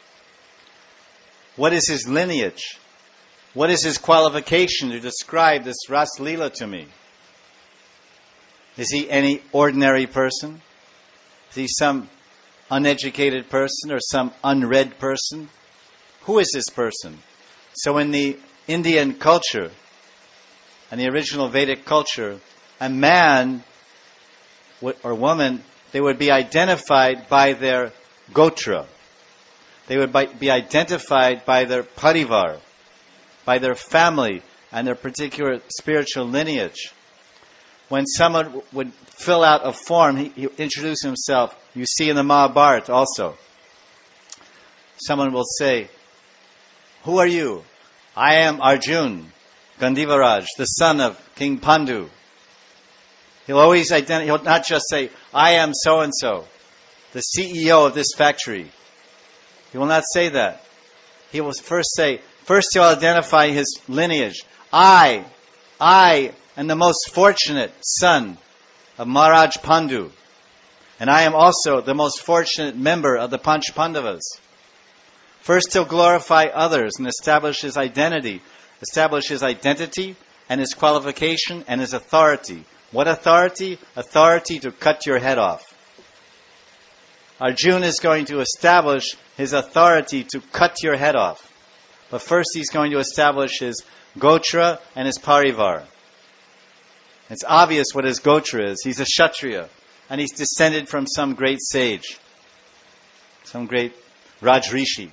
What is his lineage? What is his qualification to describe this Ras Leela to me? Is he any ordinary person? Is he some uneducated person or some unread person? Who is this person? So in the Indian culture and the original Vedic culture, a man or woman, they would be identified by their gotra. They would be identified by their parivar, by their family and their particular spiritual lineage. When someone would fill out a form, he, he introduce himself. You see in the Mahabharata also. Someone will say, "Who are you?" "I am Arjun, Gandivaraj, the son of King Pandu." He'll always identify, he'll not just say, "I am so-and-so, the C E O of this factory." He will not say that. He will first say, first he'll identify his lineage. I, I am the most fortunate son of Maharaj Pandu. And I am also the most fortunate member of the Panch Pandavas. First he'll glorify others and establish his identity. Establish his identity and his qualification and his authority. What authority? Authority to cut your head off. Arjuna is going to establish his authority to cut your head off. But first he's going to establish his gotra and his parivar. It's obvious what his gotra is. He's a Kshatriya. And he's descended from some great sage. Some great Rajrishi.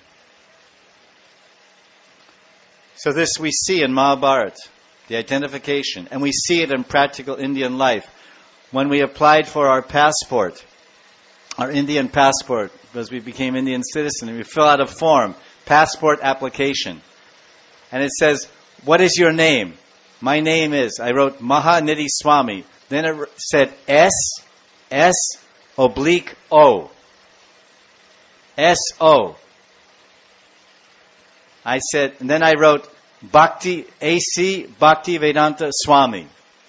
So this we see in Mahabharata, the identification. And we see it in practical Indian life. When we applied for our passport, our Indian passport, because we became Indian citizens, and we fill out a form, passport application. And it says, "What is your name?" "My name is," I wrote Mahanidhi Swami. Then it said S, S, oblique O. S O. I said, and then I wrote Bhakti, A C, Bhakti Vedanta Swami.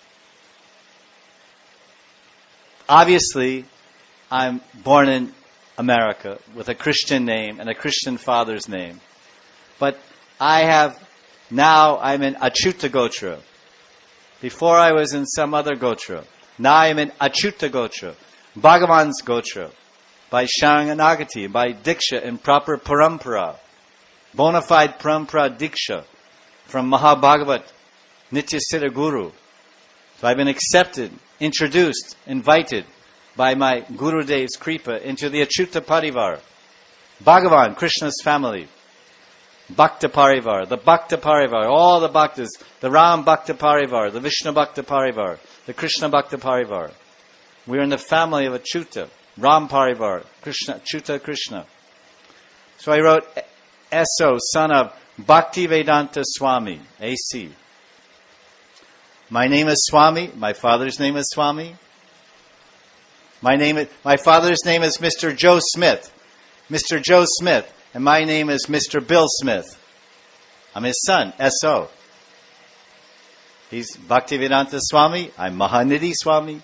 Obviously, I'm born in America with a Christian name and a Christian father's name. But I have, now I'm in Achyuta Gotra. Before I was in some other Gotra. Now I'm in Achyuta Gotra. Bhagavan's Gotra. By Sharanagati, by Diksha in proper Parampara. Bona fide Parampara Diksha. From Mahabhagavat, Nityasiddha Guru. So I've been accepted, introduced, invited by my Gurudev's Kripa into the Achyuta Parivar. Bhagavan, Krishna's family. Bhakta Parivar, the Bhakta Parivar, all the Bhaktas, the Ram Bhakta Parivar, the Vishnu Bhakta Parivar, the Krishna Bhakta Parivar. We're in the family of Achyuta, Ram Parivar, Krishna, Achyuta Krishna. So I wrote S O, son of Bhakti Vedanta Swami, A C. My name is Swami, my father's name is Swami. My name is, my father's name is Mister Joe Smith. Mister Joe Smith. And my name is Mister Bill Smith. I'm his son, S O. He's Bhaktivedanta Swami. I'm Mahanidhi Swami.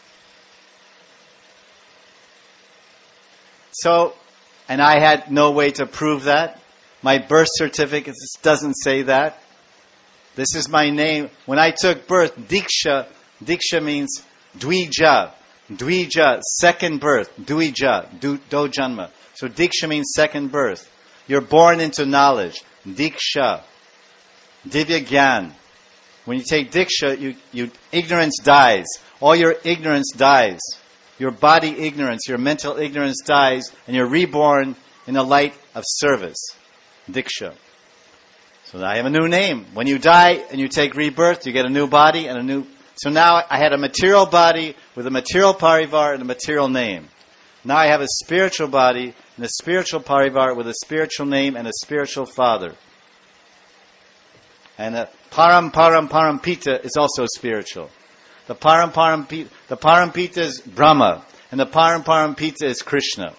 So, and I had no way to prove that. My birth certificate doesn't say that. This is my name. When I took birth, Diksha, Diksha means Dvija. Dvija, second birth. Dvija, do, do janma. So Diksha means second birth. You're born into knowledge. Diksha. Divya Gyan. When you take Diksha, you, you, ignorance dies. All your ignorance dies. Your body ignorance, your mental ignorance dies, and you're reborn in the light of service. Diksha. So I have a new name. When you die and you take rebirth, you get a new body and a new... So now I had a material body with a material parivar and a material name. Now I have a spiritual body and a spiritual parivar with a spiritual name and a spiritual father. And a param param parampita is also spiritual. The param parampita, the parampita is Brahma, and the param parampita is Krishna.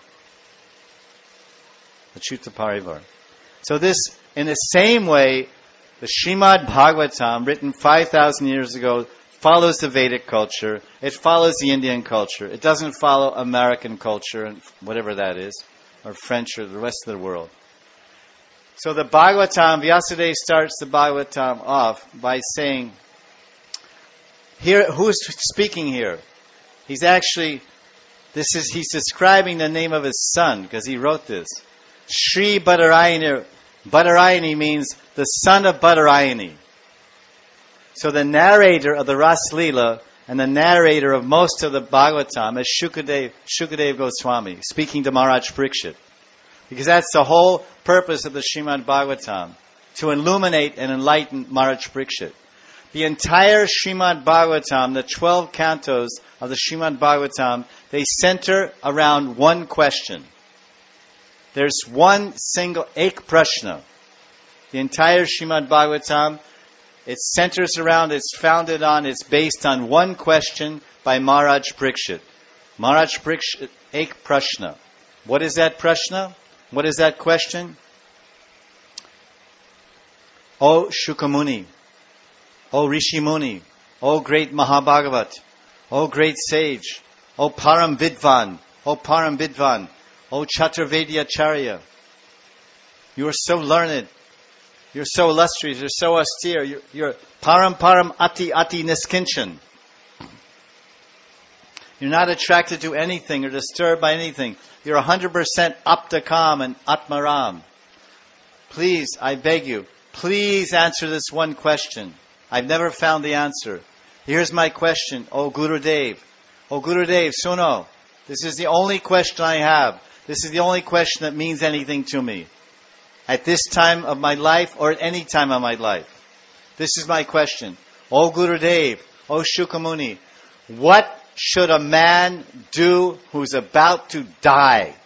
Achyuta Parivar. So this, in the same way, the Srimad Bhagavatam, written five thousand years ago, follows the Vedic culture. It follows the Indian culture. It doesn't follow American culture, and whatever that is, or French, or the rest of the world. So the Bhagavatam, Vyasadeva starts the Bhagavatam off by saying, here, who's speaking here? He's actually This is, he's describing the name of his son, because he wrote this. Sri Badarayani. Badarayani means the son of Badarayani. So the narrator of the Ras Leela and the narrator of most of the Bhagavatam is Shukadev, Shukadev Goswami, speaking to Maharaj Parikshit. Because that's the whole purpose of the Srimad Bhagavatam, to illuminate and enlighten Maharaj Parikshit. The entire Srimad Bhagavatam, the twelve cantos of the Srimad Bhagavatam, they center around one question. There's one single, ek prashna. The entire Srimad Bhagavatam, it centers around, it's founded on, it's based on one question by Maharaj Parikshit. Maharaj Parikshit, ek prashna. What is that prashna? What is that question? O Shukamuni, O Rishi Muni, O great Mahabhagavat, O great sage, O Param Vidvan, O Param Vidvan, O Chaturvedyacharya. You are so learned. You're so illustrious. You're so austere. You're, you're Param Param Ati Ati Niskinchan. You're not attracted to anything or disturbed by anything. You're one hundred percent Aptakam and Atmaram. Please, I beg you, please answer this one question. I've never found the answer. Here's my question, O Gurudev. O Gurudev, Suno. This is the only question I have. This is the only question that means anything to me. At this time of my life or at any time of my life. This is my question. O Gurudev, O Shukamuni, what should a man do who's about to die?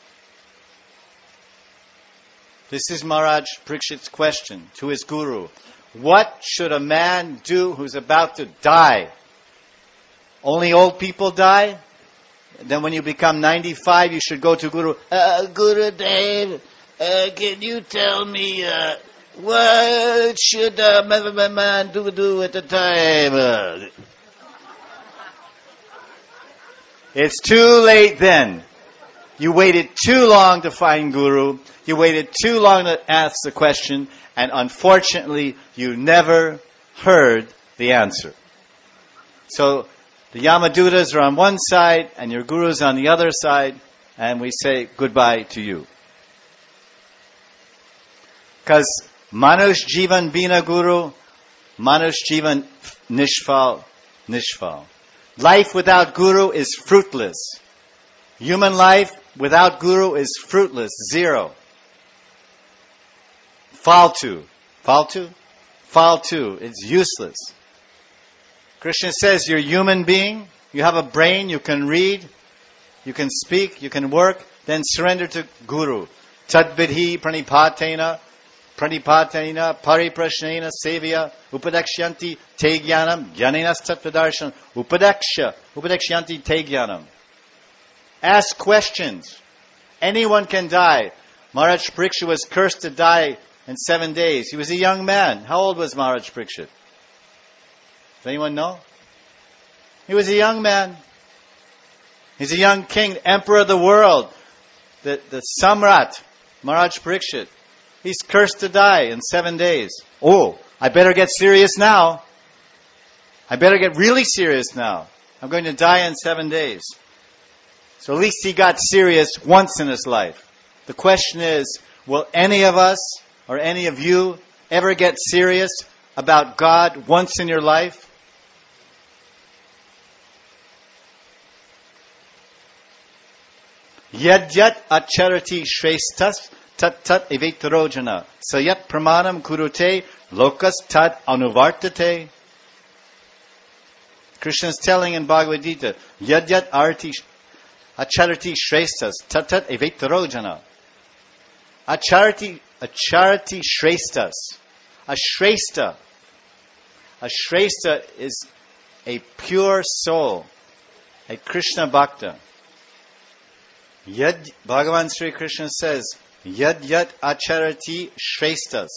This is Maharaj Parikshit's question to his guru. What should a man do who's about to die? Only old people die? Then when you become ninety-five, you should go to Guru. Uh, Gurudev, uh, can you tell me uh, what should a man do, do at the time? Uh, It's too late then. You waited too long to find Guru. You waited too long to ask the question. And unfortunately, you never heard the answer. So, the Yamadutas are on one side and your Guru's on the other side. And we say goodbye to you. Because Manush Jivan Bina Guru, Manush Jivan Nishfal, Nishfal. Life without Guru is fruitless. Human life without Guru is fruitless. Zero. Faltu. Faltu? Faltu. It's useless. Krishna says you're a human being. You have a brain. You can read. You can speak. You can work. Then surrender to Guru. Tadvidhi pranipatena. Pranipatena pariprashnena sevya upadakshyanti te jnanam jnaninas tattvadarshana upadaksha upadakshyanti te jnanam. Ask questions. Anyone can die. Maharaj Parikshit was cursed to die in seven days. He was a young man. How old was Maharaj Parikshit? Does anyone know? He was a young man. He's a young king, emperor of the world. The, the Samrat, Maharaj Parikshit. He's cursed to die in seven days. Oh, I better get serious now. I better get really serious now. I'm going to die in seven days. So at least he got serious once in his life. The question is, will any of us or any of you ever get serious about God once in your life? Yad yat acharati shrestas tat tat evetarojana sayat pramanam kurute lokas tat anuvartate. Krishna is telling in Bhagavad Gita, yad yat arti acharati shrestas tat tat evetarojana. Acharati acharati shrestas. A shrestha. A shrestha is a pure soul, a Krishna Bhakta. Yad, Bhagavan Sri Krishna says, Yad yat acharati shrestas.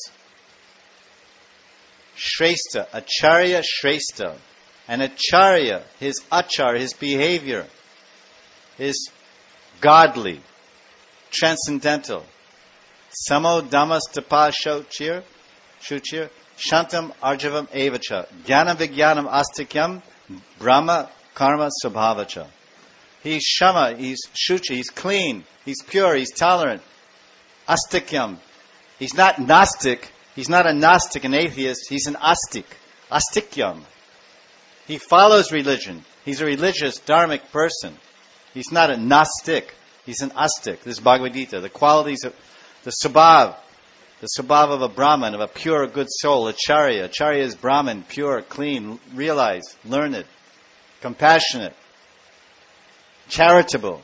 Shrestha, acharya shrestha. And acharya, his achar, his behavior, is godly, transcendental. Samo damas tapa shochir, shuchir, shantam arjavam evacha, jnanam vijnanam astikyam, brahma karma svabhavacha. He's shama, he's shuchi, he's clean, he's pure, he's tolerant. Astikyam. He's not Gnostic. He's not a Gnostic, an atheist. He's an astik. Astikyam. He follows religion. He's a religious, dharmic person. He's not a Gnostic. He's an astik. This is Bhagavad Gita. The qualities of the subhav, the subhav of a Brahman, of a pure, good soul, acharya. Acharya is Brahman, pure, clean, realized, learned, compassionate, charitable.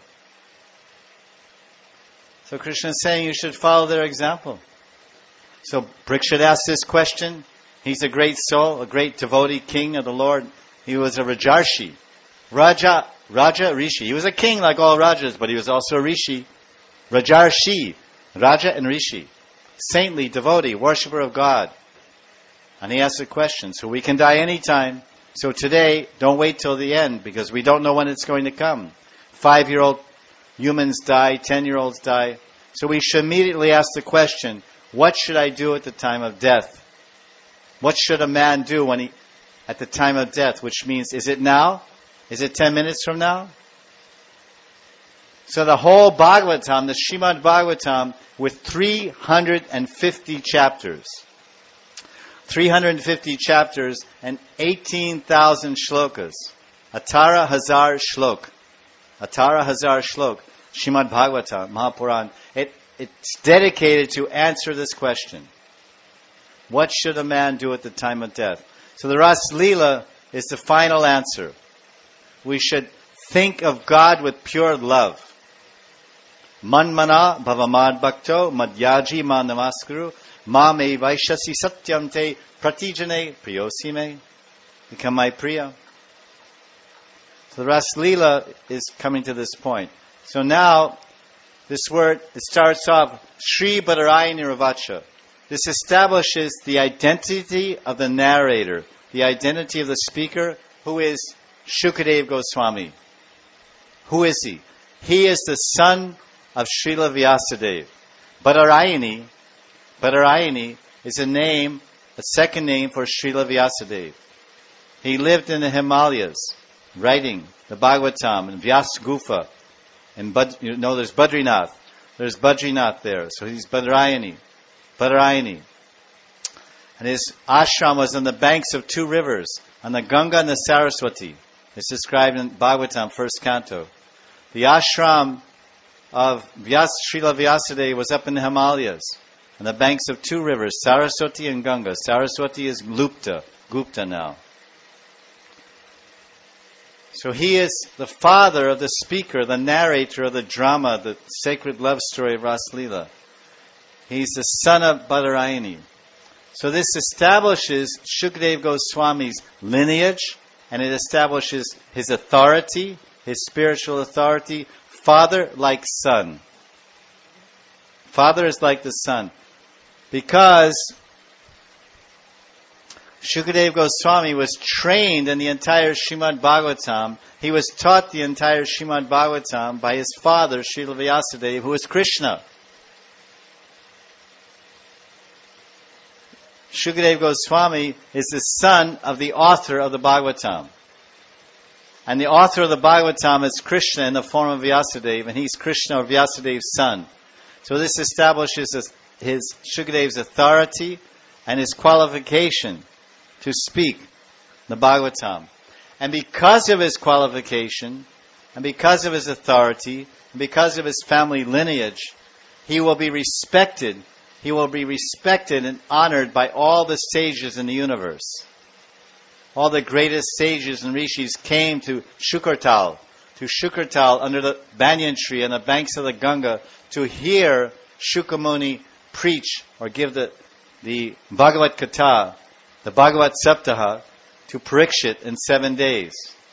So Krishna is saying you should follow their example. So Parikshit asked this question. He's a great soul, a great devotee, king of the Lord. He was a Rajarshi. Raja, Raja, Rishi. He was a king like all Rajas, but he was also a Rishi. Rajarshi, Raja and Rishi. Saintly, devotee, worshipper of God. And he asked a question. So we can die anytime. So today, don't wait till the end, because we don't know when it's going to come. Five-year-old humans die, ten-year-olds die. So we should immediately ask the question, what should I do at the time of death? What should a man do when he, at the time of death? Which means, is it now? Is it ten minutes from now? So the whole Bhagavatam, the Srimad Bhagavatam, with three hundred fifty chapters. three hundred fifty chapters and eighteen thousand shlokas. Atara Hazar Shlok. Atara Hazar Shlok. Srimad Bhagavatam, Mahapuran. It, it's dedicated to answer this question. What should a man do at the time of death? So the Ras Leela is the final answer. We should think of God with pure love. Manmana bhavamad bhakto madhyaji ma namaskuru ma me vaishasi satyam te pratijane priyosime. Become my priya. So the Ras Leela is coming to this point. So now, this word, it starts off, Sri Badarayani Ravacha. This establishes the identity of the narrator, the identity of the speaker, who is Shukadev Goswami. Who is he? He is the son of Srila Vyasadeva. Badarayani, Badarayani is a name, a second name for Srila Vyasadeva. He lived in the Himalayas, writing the Bhagavatam and Vyas Gufa. And Bud, you know, there's Badrinath. There's Badrinath there. So he's Badarayani. Badarayani. And his ashram was on the banks of two rivers, on the Ganga and the Saraswati. It's described in Bhagavatam, first canto. The ashram of Vyas, Srila Vyasadeva was up in the Himalayas, on the banks of two rivers, Saraswati and Ganga. Saraswati is Lupta, Gupta now. So he is the father of the speaker, the narrator of the drama, the sacred love story of Ras Leela. He's the son of Badarayani. So this establishes Shukadev Goswami's lineage, and it establishes his authority, his spiritual authority. Father like son. Father is like the son. Because Shukadev Goswami was trained in the entire Srimad Bhagavatam. He was taught the entire Srimad Bhagavatam by his father, Srila Vyasadeva, who is Krishna. Shukadev Goswami is the son of the author of the Bhagavatam. And the author of the Bhagavatam is Krishna in the form of Vyasadeva, and he's Krishna or Vyasadev's son. So this establishes his, his Shukadev's authority and his qualification to speak the Bhagavatam. And because of his qualification, and because of his authority, and because of his family lineage, he will be respected. He will be respected and honored by all the sages in the universe. All the greatest sages and rishis came to Shukartal, to Shukartal under the banyan tree on the banks of the Ganga to hear Shukamuni preach or give the, the Bhagavad Katha, the Bhagavad Saptaha, to Parikshit in seven days.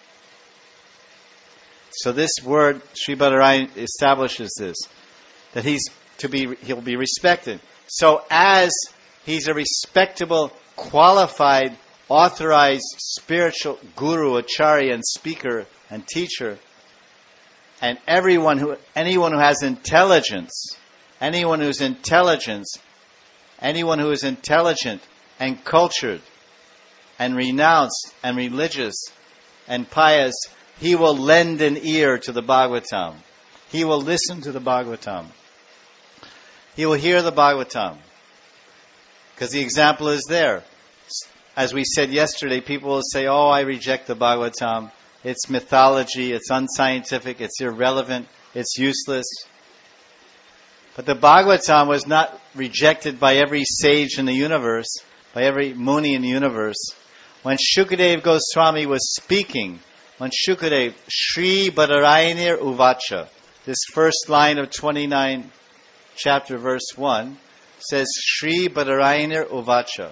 So this word, Sri Badarayani, establishes this, that he's to be, he'll be respected. So as he's a respectable, qualified, authorized spiritual guru, acharya, and speaker and teacher, and everyone who, anyone who has intelligence, anyone who's intelligence, anyone who is intelligent and cultured and renounced and religious and pious he will lend an ear to the Bhagavatam. He will listen to the Bhagavatam. He will hear the Bhagavatam. Because the example is there. As we said yesterday, people will say, oh, I reject the Bhagavatam. It's mythology, it's unscientific, it's irrelevant, it's useless. But the Bhagavatam was not rejected by every sage in the universe, by every Muni in the universe. When Shukadeva Goswami was speaking, when Shukadeva, Shri Badarayana Uvacha, this first line of twenty-nine, chapter verse one, says Shri Badarayana Uvacha.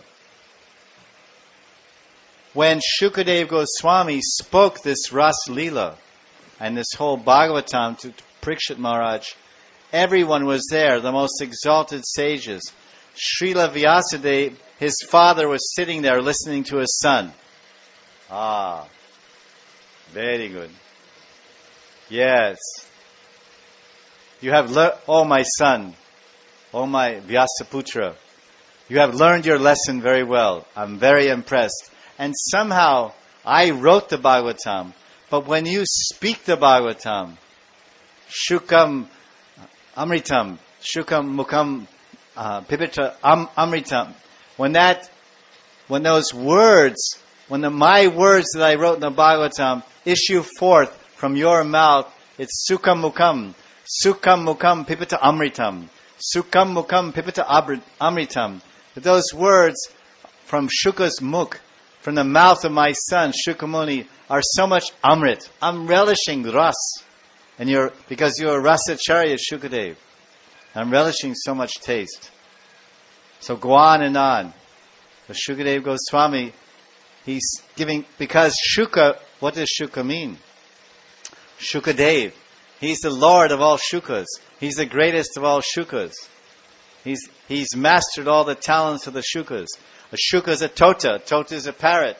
When Shukadeva Goswami spoke this Ras Leela and this whole Bhagavatam to Parikshit Maharaj, everyone was there, the most exalted sages. Srila Vyasadeva, his father, was sitting there listening to his son. Ah, very good. Yes. You have learned, oh my son, oh my Vyasaputra, you have learned your lesson very well. I'm very impressed. And somehow, I wrote the Bhagavatam, but when you speak the Bhagavatam, Shukam Amritam, Shukam Mukam uh, Pipita am, Amritam, when that, when those words, when the my words that I wrote in the Bhagavatam issue forth from your mouth, it's Sukam Mukam, Sukam Mukam Pipita Amritam, Sukam Mukam Pipita Amritam. But those words from Shuka's mukh, from the mouth of my son, Shukamuni, are so much amrit. I'm relishing ras. And you're, because you're Rasacharya Shukadev. I'm relishing so much taste. So go on and on. The Shukadev Goswami, he's giving, because Shuka, what does Shuka mean? Shukadev. He's the Lord of all Shukas. He's the greatest of all Shukas. He's, he's mastered all the talents of the Shukas. A Shuka is a tota. Tota is a parrot.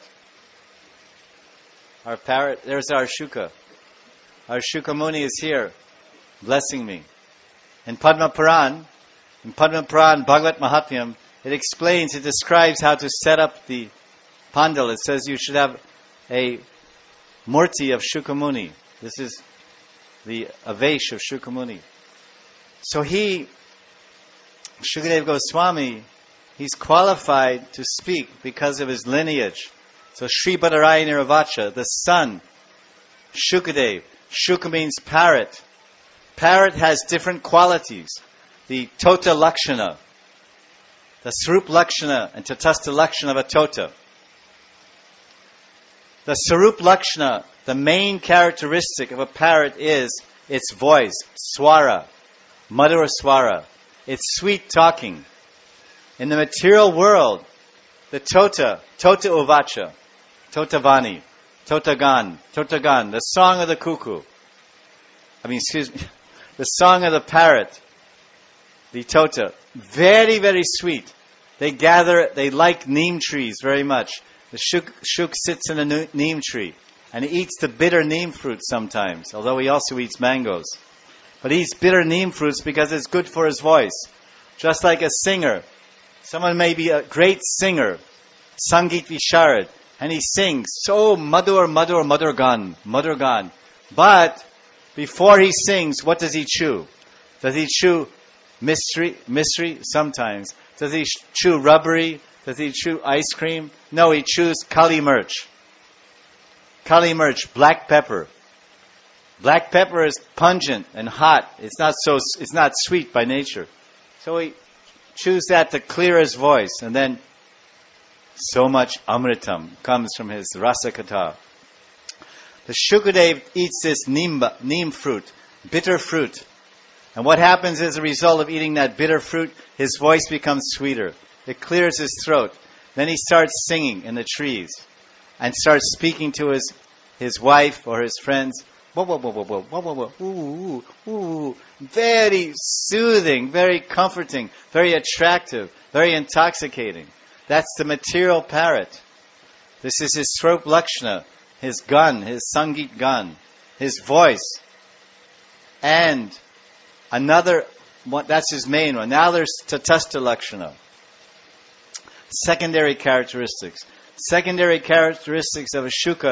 Our parrot, there's our Shuka. Our Shuka Muni is here, blessing me. In Padma Puran, in Padma Puran, Bhagavat Mahatmyam, it explains, it describes how to set up the pandal. It says you should have a murti of Shuka Muni. This is the Avesh of Shuka Muni. So he, Shukadeva Goswami, he's qualified to speak because of his lineage. So Sri Badarayana Ravacha, the son, Shukadev. Shuka means parrot. Parrot has different qualities. The Tota Lakshana, the Sarup Lakshana and Tatastha Lakshana of a Tota. The Sarup Lakshana, the main characteristic of a parrot is its voice, swara, Madhura swara. It's sweet talking. In the material world, the Tota, Tota Uvacha, Tota Vani, Tota Gan, Tota Gan, the song of the cuckoo. I mean, excuse me, the song of the parrot, the Tota. Very, very sweet. They gather, they like neem trees very much. The shuk, shuk sits in a neem tree and he eats the bitter neem fruit sometimes, although he also eats mangoes. But he eats bitter neem fruits because it's good for his voice. Just like a singer. Someone may be a great singer, Sangit Visharad, and he sings so Madhur, Madhur, Madhur Gan, Madhur Gan. But before he sings, what does he chew? Does he chew mystery? Mystery? Sometimes. Does he chew rubbery? Does he chew ice cream? No, he chews Kali Mirch. Kali Mirch, black pepper. Black pepper is pungent and hot. It's not so. It's not sweet by nature. So he chews that to clear his voice, and then so much amritam comes from his rasakatha. The Shukadev eats this neem, neem fruit, bitter fruit. And what happens as a result of eating that bitter fruit? His voice becomes sweeter. It clears his throat. Then he starts singing in the trees and starts speaking to his, his wife or his friends. Whoa, whoa, whoa, whoa, whoa, whoa, whoa, whoa, ooh, ooh, ooh. Very soothing, very comforting, very attractive, very intoxicating. That's the material parrot. This is his Swarup Lakshana, his gun, his Sangit gun, his voice. And another, that's his main one. Now there's Tatastha Lakshana. Secondary characteristics. Secondary characteristics of a Shuka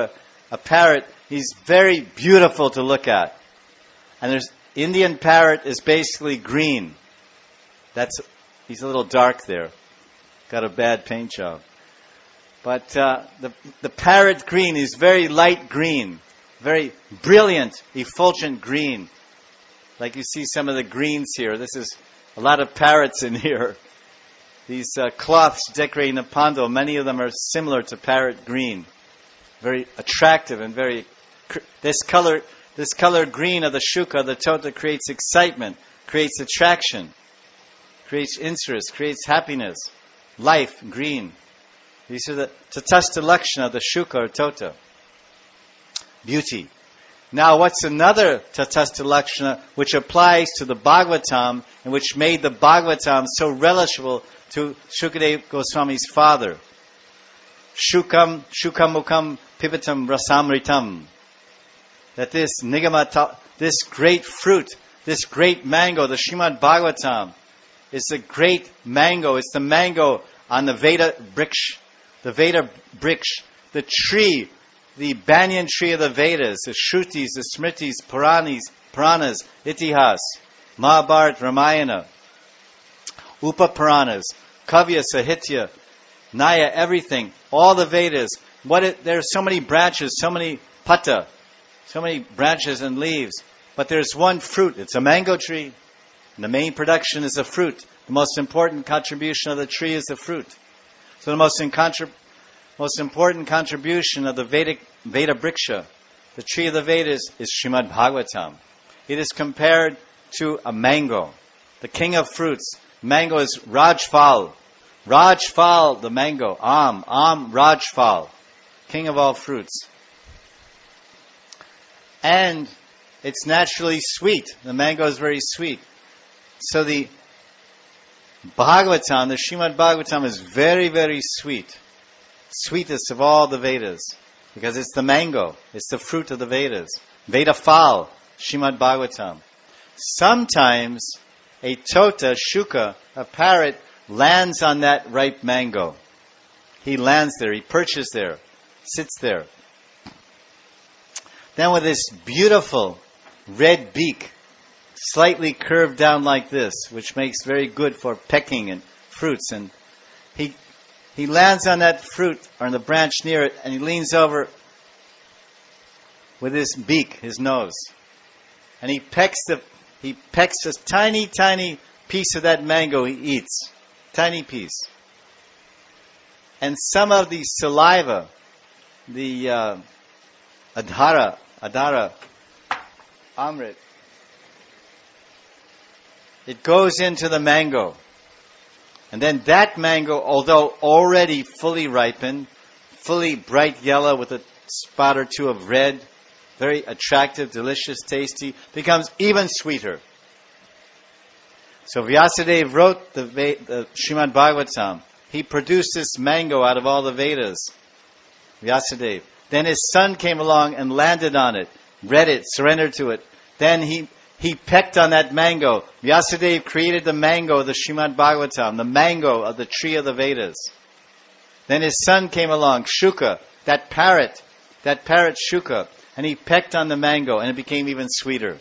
a parrot. He's very beautiful to look at. And there's Indian parrot is basically green. That's he's a little dark there. Got a bad paint job. But uh, the the parrot green is very light green, very brilliant, effulgent green. Like you see some of the greens here. This is a lot of parrots in here. These uh, cloths decorating the pando, many of them are similar to parrot green. Very attractive and very... This color this color green of the shuka, the tota, creates excitement, creates attraction, creates interest, creates happiness, life, green. These are the tatastha lakshana of the shuka or tota. Beauty. Now, what's another tatastha lakshana which applies to the Bhagavatam and which made the Bhagavatam so relishable to Shukadeva Goswami's father? Shukam, shukamukam, pipatam, rasamritam. That this nigama, this great fruit, this great mango, the Srimad Bhagavatam, is the great mango. It's the mango on the Veda Briksh, the Veda Briksh, the tree, the banyan tree of the Vedas, the Shrutis, the Smritis, Puranis, Puranas, Itihas, Mahabharata, Ramayana, Upa Puranas, Kavya, Sahitya, Naya, everything, all the Vedas. What it, there are so many branches, so many pata, so many branches and leaves, but there's one fruit. It's a mango tree. And the main production is the fruit. The most important contribution of the tree is the fruit. So the most, in contra- most important contribution of the Vedic Veda Briksha, the tree of the Vedas, is Srimad Bhagavatam. It is compared to a mango, the king of fruits. Mango is Rajfal. Rajfal, the mango. Am, Am Rajfal, king of all fruits. And it's naturally sweet. The mango is very sweet. So the Bhagavatam, the Srimad Bhagavatam, is very, very sweet. Sweetest of all the Vedas. Because it's the mango. It's the fruit of the Vedas. Veda Fal, Srimad Bhagavatam. Sometimes a tota, shuka, a parrot, lands on that ripe mango. He lands there. He perches there. Sits there. Then with this beautiful red beak, slightly curved down like this, which makes very good for pecking and fruits. And he he lands on that fruit, or on the branch near it, and he leans over with his beak, his nose. And he pecks the he pecks a tiny, tiny piece of that mango he eats. Tiny piece. And some of the saliva, the uh, adhara, adhara, amrit, it goes into the mango. And then that mango, although already fully ripened, fully bright yellow with a spot or two of red, very attractive, delicious, tasty, becomes even sweeter. So Vyasadeva wrote the, the Srimad Bhagavatam. He produced this mango out of all the Vedas. Vyasadeva. Then his son came along and landed on it, read it, surrendered to it. Then he he pecked on that mango. Vyasadeva created the mango of the Srimad Bhagavatam, the mango of the tree of the Vedas. Then his son came along, Shuka, that parrot, that parrot Shuka, and he pecked on the mango, and it became even sweeter.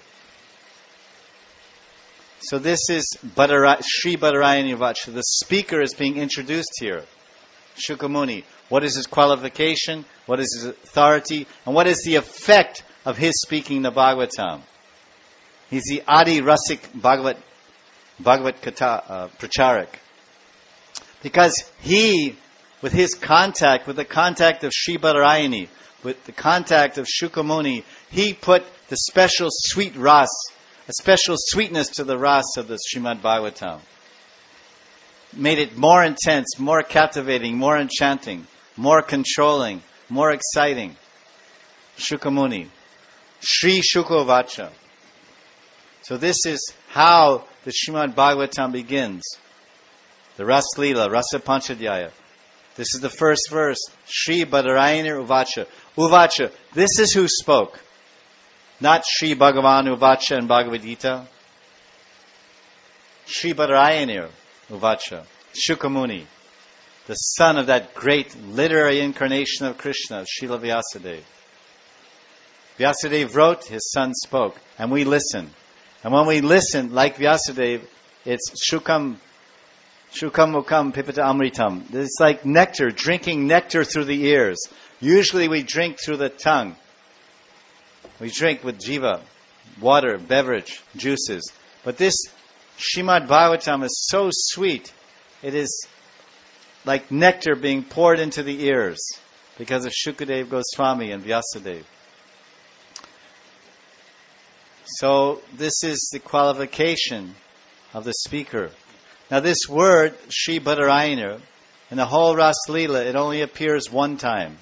So this is Badara, Sri Badarayani Vacha. The speaker is being introduced here. Shukamuni. What is his qualification? What is his authority? And what is the effect of his speaking the Bhagavatam? He's the Adi Rasik Bhagavat, Bhagavat Kata, uh, Pracharak. Because he, with his contact, with the contact of Sri Badarayani, with the contact of Shukamuni, he put the special sweet ras, a special sweetness to the ras of the Srimad Bhagavatam. Made it more intense, more captivating, more enchanting, more controlling, more exciting. Shukamuni. Sri Shukovacha. So this is how the Srimad Bhagavatam begins. The Ras Leela, Rasa Panchadhyaya. This is the first verse. Sri Badarayani Uvacha. Uvacha. This is who spoke. Not Sri Bhagavan Uvacha and Bhagavad Gita. Sri Badarayani Uvacha. Shukamuni. The son of that great literary incarnation of Krishna, Srila Vyasadeva. Vyasadeva wrote, his son spoke, and we listen. And when we listen, like Vyasadeva, it's shukam, shukam mukam pipita amritam. It's like nectar, drinking nectar through the ears. Usually we drink through the tongue. We drink with jiva, water, beverage, juices. But this Srimad Bhagavatam is so sweet, it is like nectar being poured into the ears because of Shukadeva Goswami and Vyasadeva. So this is the qualification of the speaker. Now this word, Sri Badarayana, in the whole Ras Leela, it only appears one time.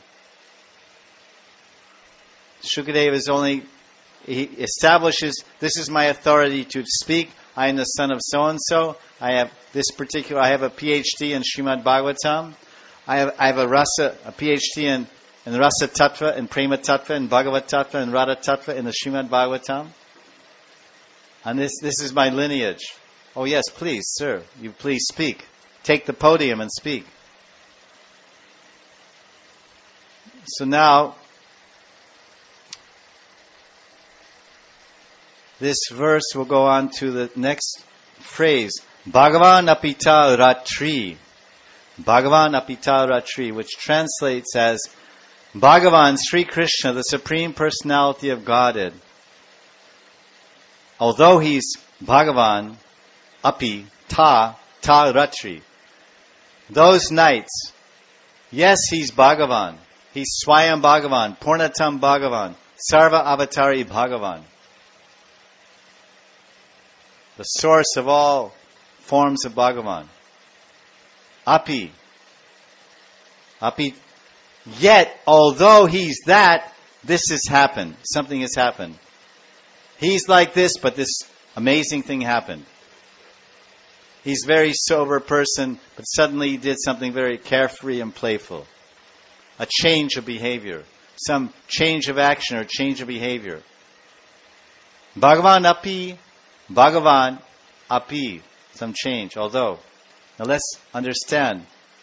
Shukadeva is only, he establishes, this is my authority to speak. I am the son of so-and-so. I have this particular, I have a P H D in Srimad Bhagavatam. I have, I have a rasa, a P H D in, in Rasa Tattva, in Prema Tattva, in Bhagavat Tattva, in Radha Tattva, in the Srimad Bhagavatam. And this, this is my lineage. Oh yes, please, sir, you please speak. Take the podium and speak. So now, this verse will go on to the next phrase. Bhagavan apita ratri. Bhagavan apita ratri, which translates as Bhagavan Sri Krishna, the Supreme Personality of Godhead. Although he's Bhagavan, api, ta, ta ratri. Those nights, yes, he's Bhagavan. He's Swayam Bhagavan, Purnatam Bhagavan, Sarva Avatari Bhagavan. The source of all forms of Bhagavan. Api. Api. Yet, although he's that, this has happened. Something has happened. He's like this, but this amazing thing happened. He's a very sober person, but suddenly he did something very carefree and playful. A change of behavior. Some change of action or change of behavior. Bhagavan api, Bhagavan api. Some change, although. Now let's understand.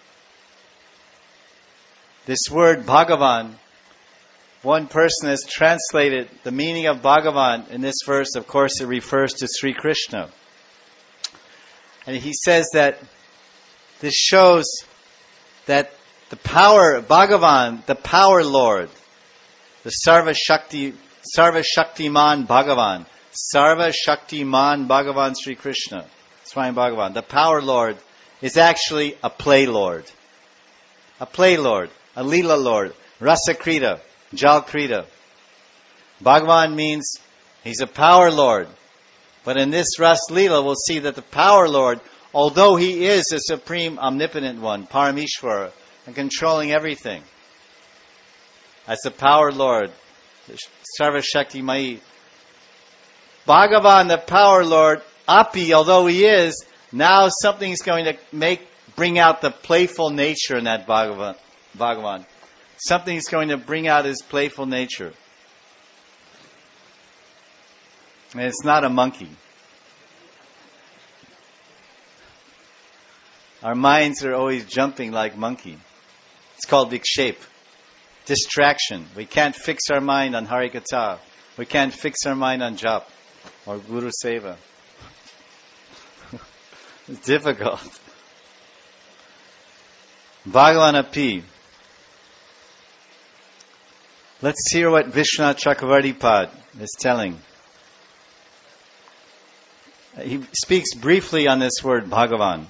This word Bhagavan, one person has translated the meaning of Bhagavan in this verse. Of course, it refers to Sri Krishna. And he says that this shows that the power, Bhagavan, the power Lord, the Sarva Shakti, Sarva Shaktiman Bhagavan, Sarva Shaktiman Bhagavan Sri Krishna, Swayam Bhagavan, the power Lord is actually a play Lord. A play Lord, a Leela Lord, Rasa Krita, Jal Krita. Bhagavan means he's a power Lord. But in this Ras Leela, we'll see that the power Lord, although he is a supreme omnipotent one, Parameshwara, and controlling everything, as the power Lord, Sarva Shakti Mai, Bhagavan, the power Lord, Api, although he is, now something's going to make, bring out the playful nature in that Bhagavan. Bhagavan. Something's going to bring out his playful nature. And it's not a monkey. Our minds are always jumping like monkey. It's called vikshepa. Distraction. We can't fix our mind on Harikatha. We can't fix our mind on Jap or Guru Seva. It's difficult. Bhagavan api. Let's hear what Vishwanath Chakravarti Pad is telling. He speaks briefly on this word Bhagavan.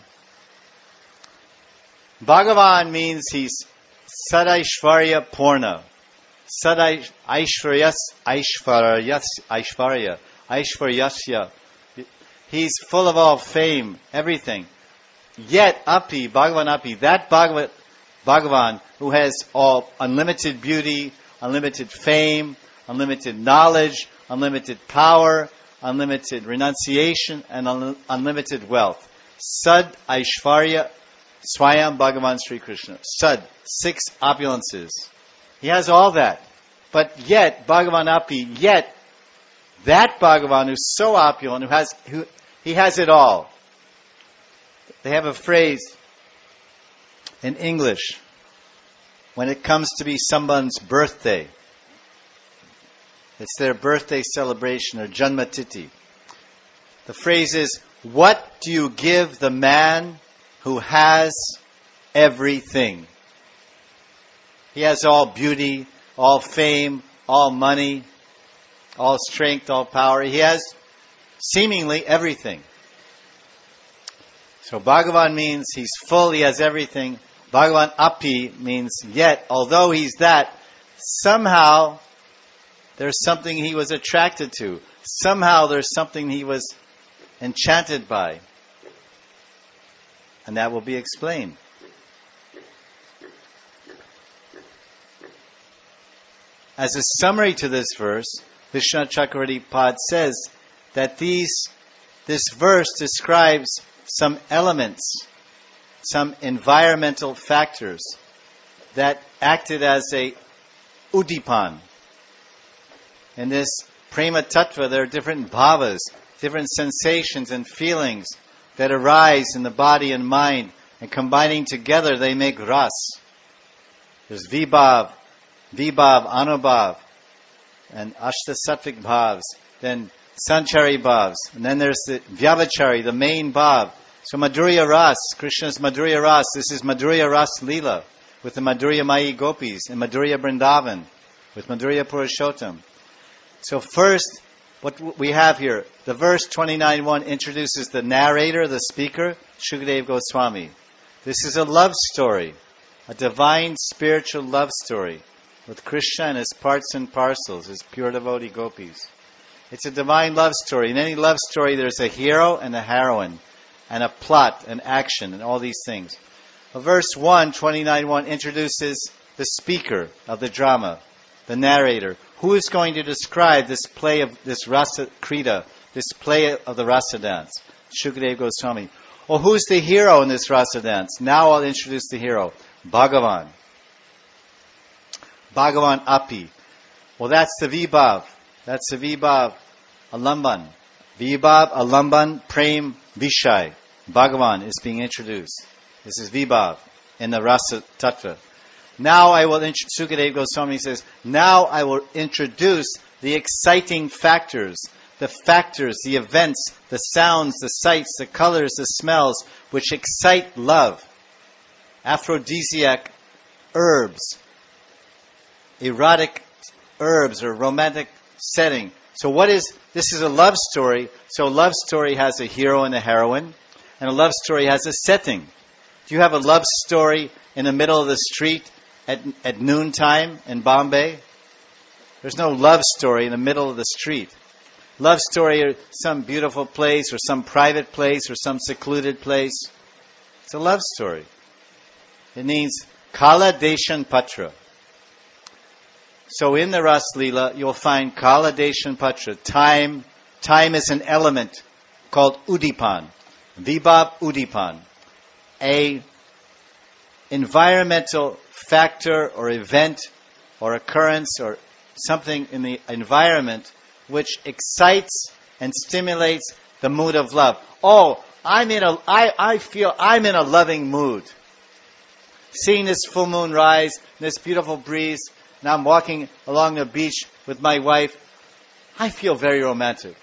Bhagavan means he's Sadaishvarya Purna. Sadaishvaryas Aishvaryas Aishvarya. Aishvaryasya. He's full of all fame, everything. Yet Api, Bhagavan Api, that Bhagavat, Bhagavan who has all unlimited beauty, unlimited fame, unlimited knowledge, unlimited power, unlimited renunciation, and un- unlimited wealth. Sad Aishvarya Swayam Bhagavan Sri Krishna. Sad, six opulences. He has all that. But yet, Bhagavan Api, yet, that Bhagavan who's so opulent, who has, who, he has it all. They have a phrase in English when it comes to be someone's birthday. It's their birthday celebration, or Janmatiti. The phrase is, what do you give the man who has everything? He has all beauty, all fame, all money, all strength, all power. He has seemingly everything. So Bhagavan means he's full, he has everything. Bhagavan api means yet, although he's that, somehow there's something he was attracted to. Somehow there's something he was enchanted by. And that will be explained. As a summary to this verse, Vishwanath Chakravarti Pad says that these, this verse describes some elements, some environmental factors that acted as a udipan. In this prema tattva, there are different bhavas, different sensations and feelings that arise in the body and mind, and combining together they make ras. There's vibhav, vibhav, anubhav, and ashtasattvic bhavs, then sanchari bhavs, and then there's the vyavachari, the main bhav. So Madhurya Ras, Krishna's Madhurya Ras, this is Madhurya Ras Leela, with the Madhurya Mayi Gopis, and Madhurya Vrindavan, with Madhurya Purushottam. So first, what we have here, the verse twenty-nine one introduces the narrator, the speaker, Shukadeva Goswami. This is a love story, a divine spiritual love story, with Krishna and his parts and parcels, his pure devotee gopis. It's a divine love story. In any love story, there's a hero and a heroine, and a plot, and action, and all these things. Well, verse one, twenty-nine one, introduces the speaker of the drama, the narrator. Who is going to describe this play of this Rasa Krita, this play of the Rasa dance? Shukadeva Goswami. Well, who's the hero in this Rasa dance? Now I'll introduce the hero. Bhagavan. Bhagavan api. Well, that's the Vibhav. That's the Vibhav Alamban. Vibhav Alamban Prem Vishai. Bhagavan is being introduced. This is Vibhav in the Rasa Tattva. Now I will introduce, Sukadeva Goswami says, now I will introduce the exciting factors, the factors, the events, the sounds, the sights, the colors, the smells, which excite love. Aphrodisiac herbs, erotic herbs, or romantic setting. So what is, this is a love story, so a love story has a hero and a heroine, and a love story has a setting. Do you have a love story in the middle of the street at, at noontime in Bombay? There's no love story in the middle of the street. Love story is some beautiful place, or some private place, or some secluded place. It's a love story. It means Kala Deshan Patra. So in the Ras Leela, you'll find Kala Deshan Patra. Time, time is an element called Udipan. Vibhav Udipan. A environmental factor or event or occurrence or something in the environment which excites and stimulates the mood of love. Oh, I'm in a, I, I feel I'm in a loving mood. Seeing this full moon rise, this beautiful breeze, now I'm walking along the beach with my wife, I feel very romantic.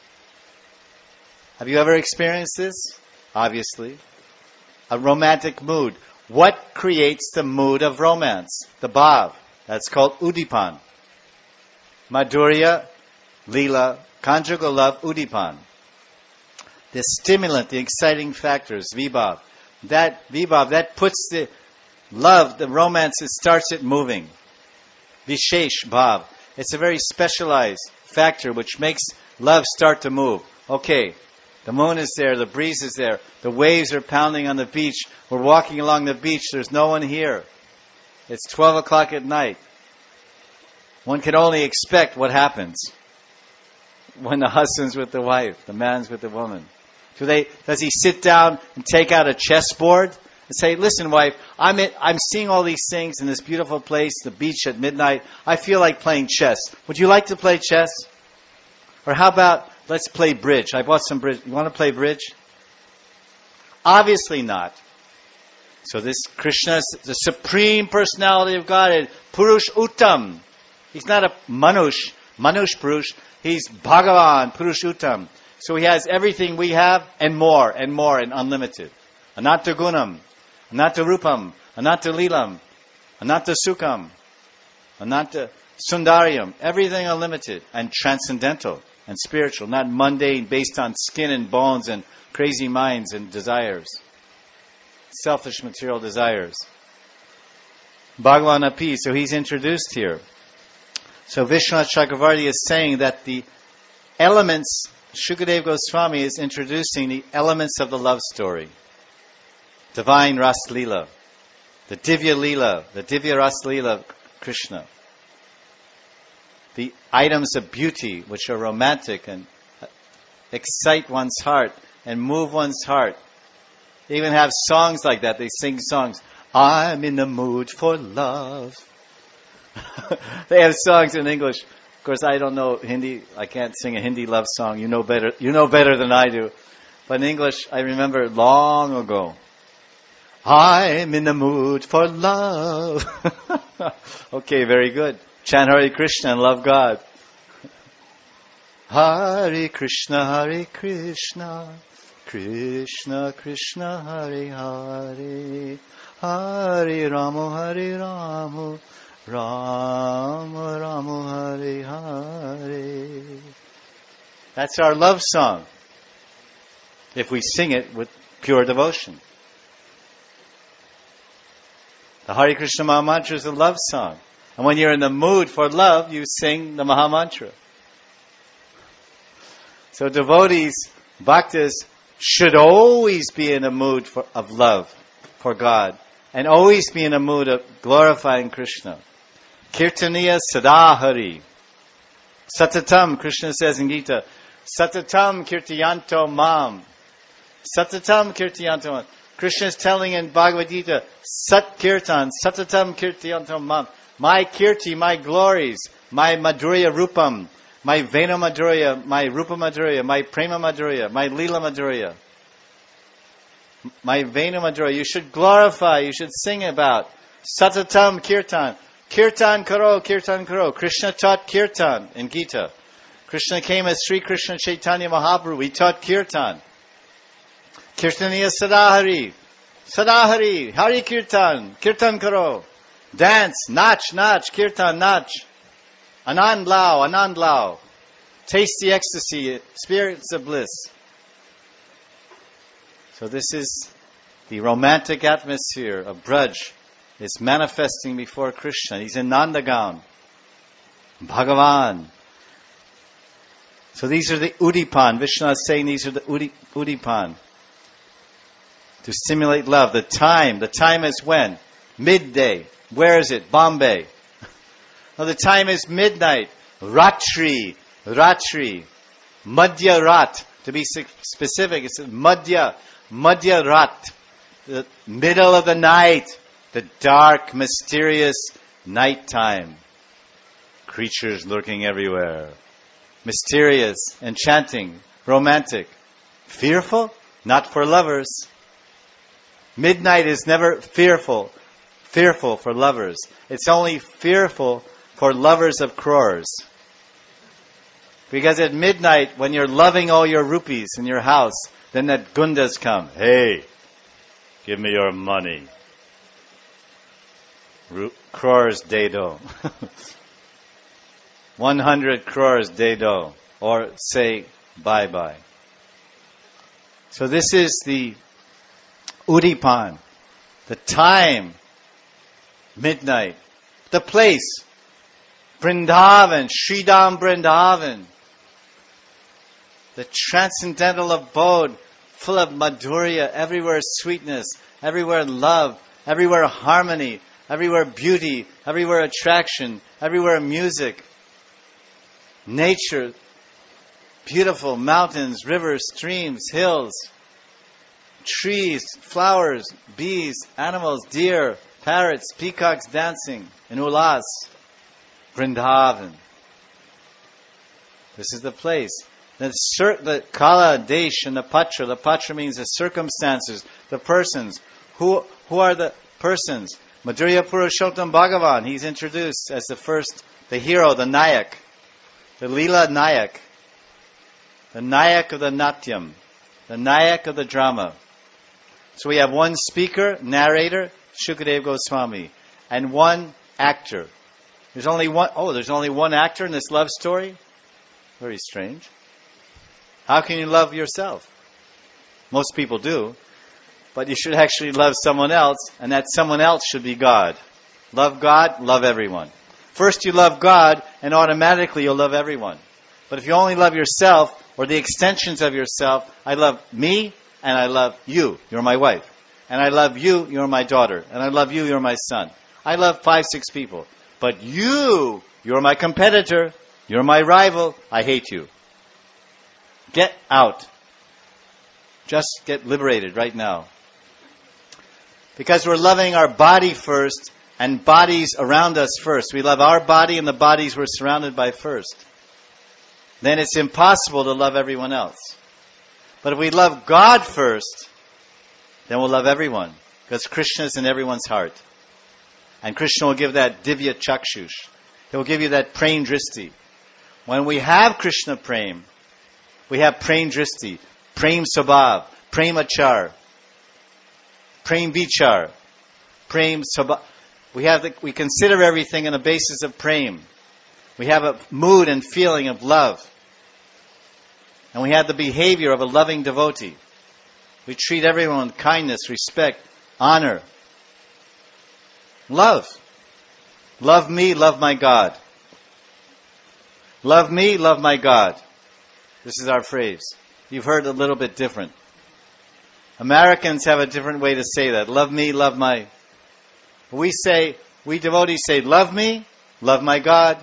Have you ever experienced this? Obviously. A romantic mood. What creates the mood of romance? The bhav. That's called udipan. Madhurya, Leela, conjugal love, udipan. The stimulant, the exciting factors, vibhav. That vibhav, that puts the love, the romance, it starts it moving. Vishesh bhav. It's a very specialized factor which makes love start to move. Okay, the moon is there, the breeze is there, the waves are pounding on the beach. We're walking along the beach, there's no one here. It's twelve o'clock at night. One can only expect what happens when the husband's with the wife, the man's with the woman. Do they, does he sit down and take out a chessboard and say, listen, wife, I'm in, I'm seeing all these things in this beautiful place, the beach at midnight. I feel like playing chess. Would you like to play chess? Or how about, let's play bridge. I bought some bridge. You want to play bridge? Obviously not. So this Krishna is the Supreme Personality of Godhead, Purush Uttam. He's not a manush. Manush Purush, he's Bhagavan, Purushottam. So he has everything we have and more and more and unlimited. Anatta Gunam, Anatta Rupam, Anatta Leelam, Anatta Sukham, Anatta Sundaryam. Everything unlimited and transcendental and spiritual, not mundane, based on skin and bones and crazy minds and desires. Selfish material desires. Bhagavan Api, so he's introduced here. So Vishwanath Chakravarti is saying that the elements, Shukadeva Goswami is introducing the elements of the love story. Divine Ras Leela, the Divya Leela, the Divya Ras Leela of Krishna. The items of beauty which are romantic and excite one's heart and move one's heart. They even have songs like that. They sing songs. I'm in the mood for love. They have songs in English. Of course, I don't know Hindi. I can't sing a Hindi love song. You know better. You know better than I do. But in English, I remember long ago. I'm in the mood for love. Okay, very good. Chant Hare Krishna and love God. Hare Krishna, Hare Krishna, Krishna Krishna, Hare Hare, Hare Rama, Hare Rama, Rama Rama, Hare Hare. That's our love song, if we sing it with pure devotion. The Hare Krishna Maha Mantra is a love song. And when you're in the mood for love, you sing the Maha Mantra. So devotees, bhaktas, should always be in a mood for, of love for God. And always be in a mood of glorifying Krishna. Kirtaniya Sadahari. Satatam, Krishna says in Gita, Satatam Kirtiyanto Mam. Satatam Kirtiyanto Mam. Krishna is telling in Bhagavad Gita, Sat Kirtan, Satatam Kirtiyanto Mam. My Kirti, my glories, my Madhurya Rupam, my Vena Madhurya, my Rupa Madhurya, my Prema Madhurya, my Leela Madhurya, my Vena Madhurya. You should glorify, you should sing about. Satatam Kirtan. Kirtan Karo, Kirtan Karo. Krishna taught Kirtan in Gita. Krishna came as Sri Krishna Chaitanya Mahaprabhu. He taught Kirtan. Kirtaniya Sadahari. Sadahari. Hari Kirtan. Kirtan Karo. Dance, nach, nach, kirtan, nach. Anand lao, anand lao. Taste the ecstasy, spirits of bliss. So this is the romantic atmosphere of Braj. It's manifesting before Krishna. He's in Nandagaon. Bhagavan. So these are the Udipan. Vishnu is saying these are the Udi, Udipan. To stimulate love. The time. The time is when? Midday. Where is it? Bombay. Well, the time is midnight. Ratri. Ratri. Madhya Rat. To be specific, it's Madhya. Madhya Rat. The middle of the night. The dark, mysterious night time. Creatures lurking everywhere. Mysterious, enchanting, romantic. Fearful? Not for lovers. Midnight is never fearful. Fearful for lovers. It's only fearful for lovers of crores. Because at midnight, when you're loving all your rupees in your house, then that gundas come. Hey, give me your money. Ru- crores dado. One hundred crores dado. Or say bye-bye. So this is the Udipan. The time. Midnight. The place. Vrindavan. Sridham Vrindavan. The transcendental abode full of madhurya. Everywhere sweetness. Everywhere love. Everywhere harmony. Everywhere beauty. Everywhere attraction. Everywhere music. Nature. Beautiful mountains, rivers, streams, hills. Trees, flowers, bees, animals, deer, parrots, peacocks dancing in Ulas, Vrindavan. This is the place. The, cir- the Kala, Desh, and the Patra. The Patra means the circumstances, the persons. Who who are the persons? Madhurya Purushottam Bhagavan. He's introduced as the first, the hero, the Nayak. the Leela Nayak, the Nayak of the Natyam, the Nayak of the drama. So we have one speaker, narrator, Shukadeva Goswami, and one actor. There's only one, oh, there's only one actor in this love story? Very strange. How can you love yourself? Most people do. But you should actually love someone else, and that someone else should be God. Love God, love everyone. First you love God, and automatically you'll love everyone. But if you only love yourself, or the extensions of yourself, I love me, and I love you, you're my wife. And I love you, you're my daughter. And I love you, you're my son. I love five, six people. But you, you're my competitor, you're my rival, I hate you. Get out. Just get liberated right now. Because we're loving our body first, and bodies around us first. We love our body and the bodies we're surrounded by first. Then it's impossible to love everyone else. But if we love God first, then we'll love everyone. Because Krishna is in everyone's heart. And Krishna will give that divya chakshush. He will give you that prem dristi. When we have Krishna prem, we have prem dristi, prem sabhav, prem achar, prem vichar, prem sabhav. We have the, we consider everything on the basis of prem. We have a mood and feeling of love. And we have the behavior of a loving devotee. We treat everyone with kindness, respect, honor. Love. Love me, love my God. Love me, love my God. This is our phrase. You've heard a little bit different. Americans have a different way to say that. Love me, love my... We say, we devotees say, love me, love my God.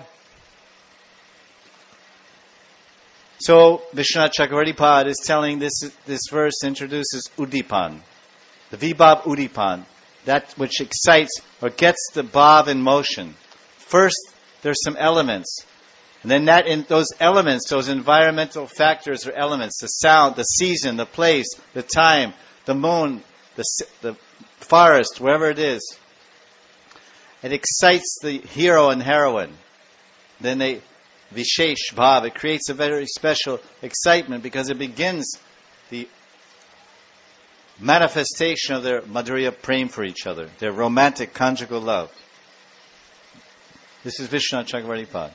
So, Vishwanath Chakravarti Pad is telling this, this verse introduces Udipan. The Vibhav Udipan. That which excites or gets the bhav in motion. First, there's some elements. And then that in those elements, those environmental factors or elements, the sound, the season, the place, the time, the moon, the, the forest, wherever it is. It excites the hero and heroine. Then they, Vishesh Bhav, it creates a very special excitement because it begins the manifestation of their Madhurya prem for each other, their romantic conjugal love. This is Vishwanath Chakravarti Pad.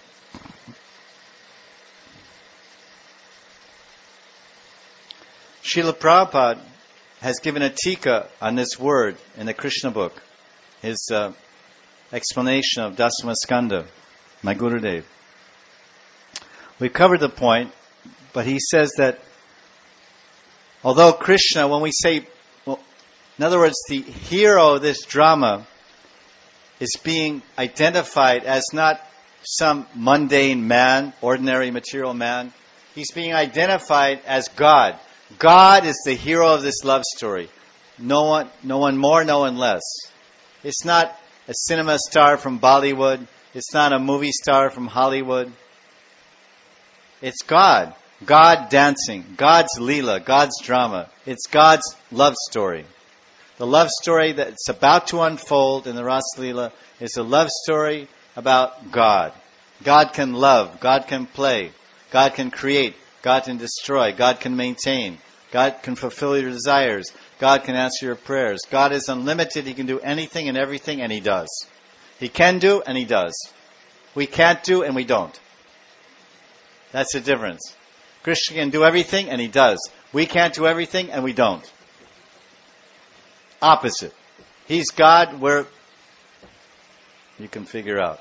Srila Prabhupada has given a tika on this word in the Krishna book, his uh, explanation of Dasma Skanda, my Gurudev. We covered the point, but he says that although Krishna, when we say, well, in other words, the hero of this drama is being identified as not some mundane man, ordinary material man. He's being identified as God. God is the hero of this love story. No one, no one more, no one less. It's not a cinema star from Bollywood. It's not a movie star from Hollywood. It's God. God dancing. God's Leela. God's drama. It's God's love story. The love story that's about to unfold in the Rasa Leela is a love story about God. God can love. God can play. God can create. God can destroy. God can maintain. God can fulfill your desires. God can answer your prayers. God is unlimited. He can do anything and everything, and He does. He can do, and He does. We can't do, and we don't. That's the difference. Krishna can do everything, and He does. We can't do everything, and we don't. Opposite. He's God, we're... You can figure out.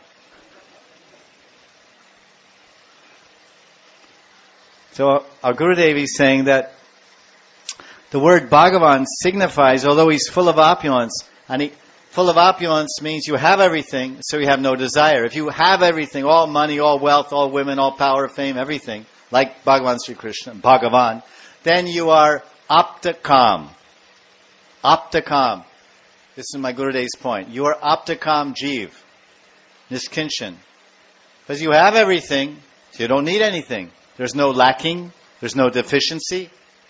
So our Gurudev is saying that the word Bhagavan signifies, although He's full of opulence, and he, full of opulence means you have everything, so you have no desire. If you have everything, all money, all wealth, all women, all power, fame, everything, like Bhagavan Sri Krishna, Bhagavan, then you are aptakam. Aptakam. This is my Gurudev's point. You are aptakam jeev. Niskinchan. Because you have everything, so you don't need anything. There's no lacking. There's no deficiency.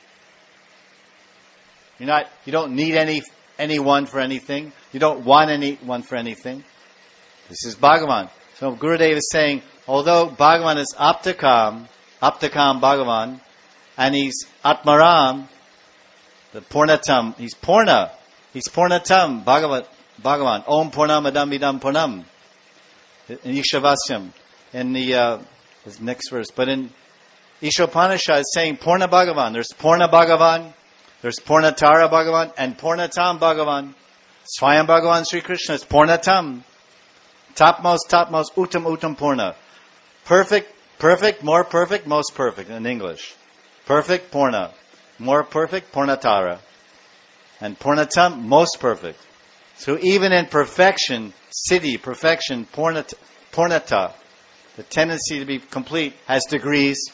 You're not, you don't need any anyone for anything. You don't want anyone for anything. This is Bhagavan. So Gurudev is saying, although Bhagavan is Aptakam, Aptakam Bhagavan, and he's Atmaram, the Purnatam, he's Purna, he's Purnatam, Bhagavan, Bhagavan, Om Purnam Adam Vidam Purnam, in Ishavasya, in the uh, this next verse. But in Ishopanishad, it's saying Purna Bhagavan. There's Purna Bhagavan, there's Purnatara Bhagavan, and Purnatam Bhagavan. Swayam Bhagavan Sri Krishna is Purnatam. Topmost, topmost, Uttam, Uttam, Purna. Perfect, perfect, more perfect, most perfect in English. Perfect, Purna. More perfect, Purnatara. And Purnatam, most perfect. So even in perfection, siddhi, perfection, Purnata, Purnata, the tendency to be complete, has degrees.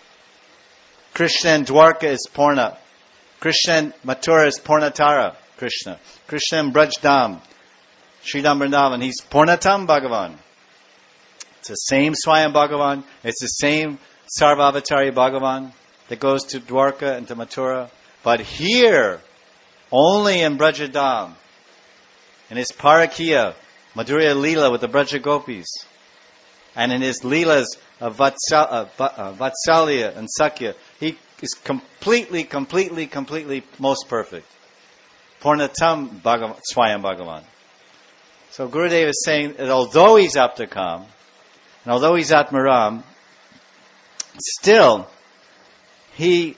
Krishna and Dwarka is Purna. Krishna and Mathura is Purnatara, Krishna. Krishna and Brajdam, Sridham Vrindavan, he's Purnatam Bhagavan. It's the same Swayam Bhagavan. It's the same Sarvavatari Bhagavan that goes to Dwarka and to Mathura. But here, only in Brajadam, in his Parakiya, Madhurya Leela with the Braja Gopis, and in his Leelas of Vatsal, uh, uh, Vatsalya and Sakya, he is completely, completely, completely most perfect. Purnatam Bhagavan, Swayam Bhagavan. So Gurudev is saying that although he's Aptakam, and although he's Atmaram, still he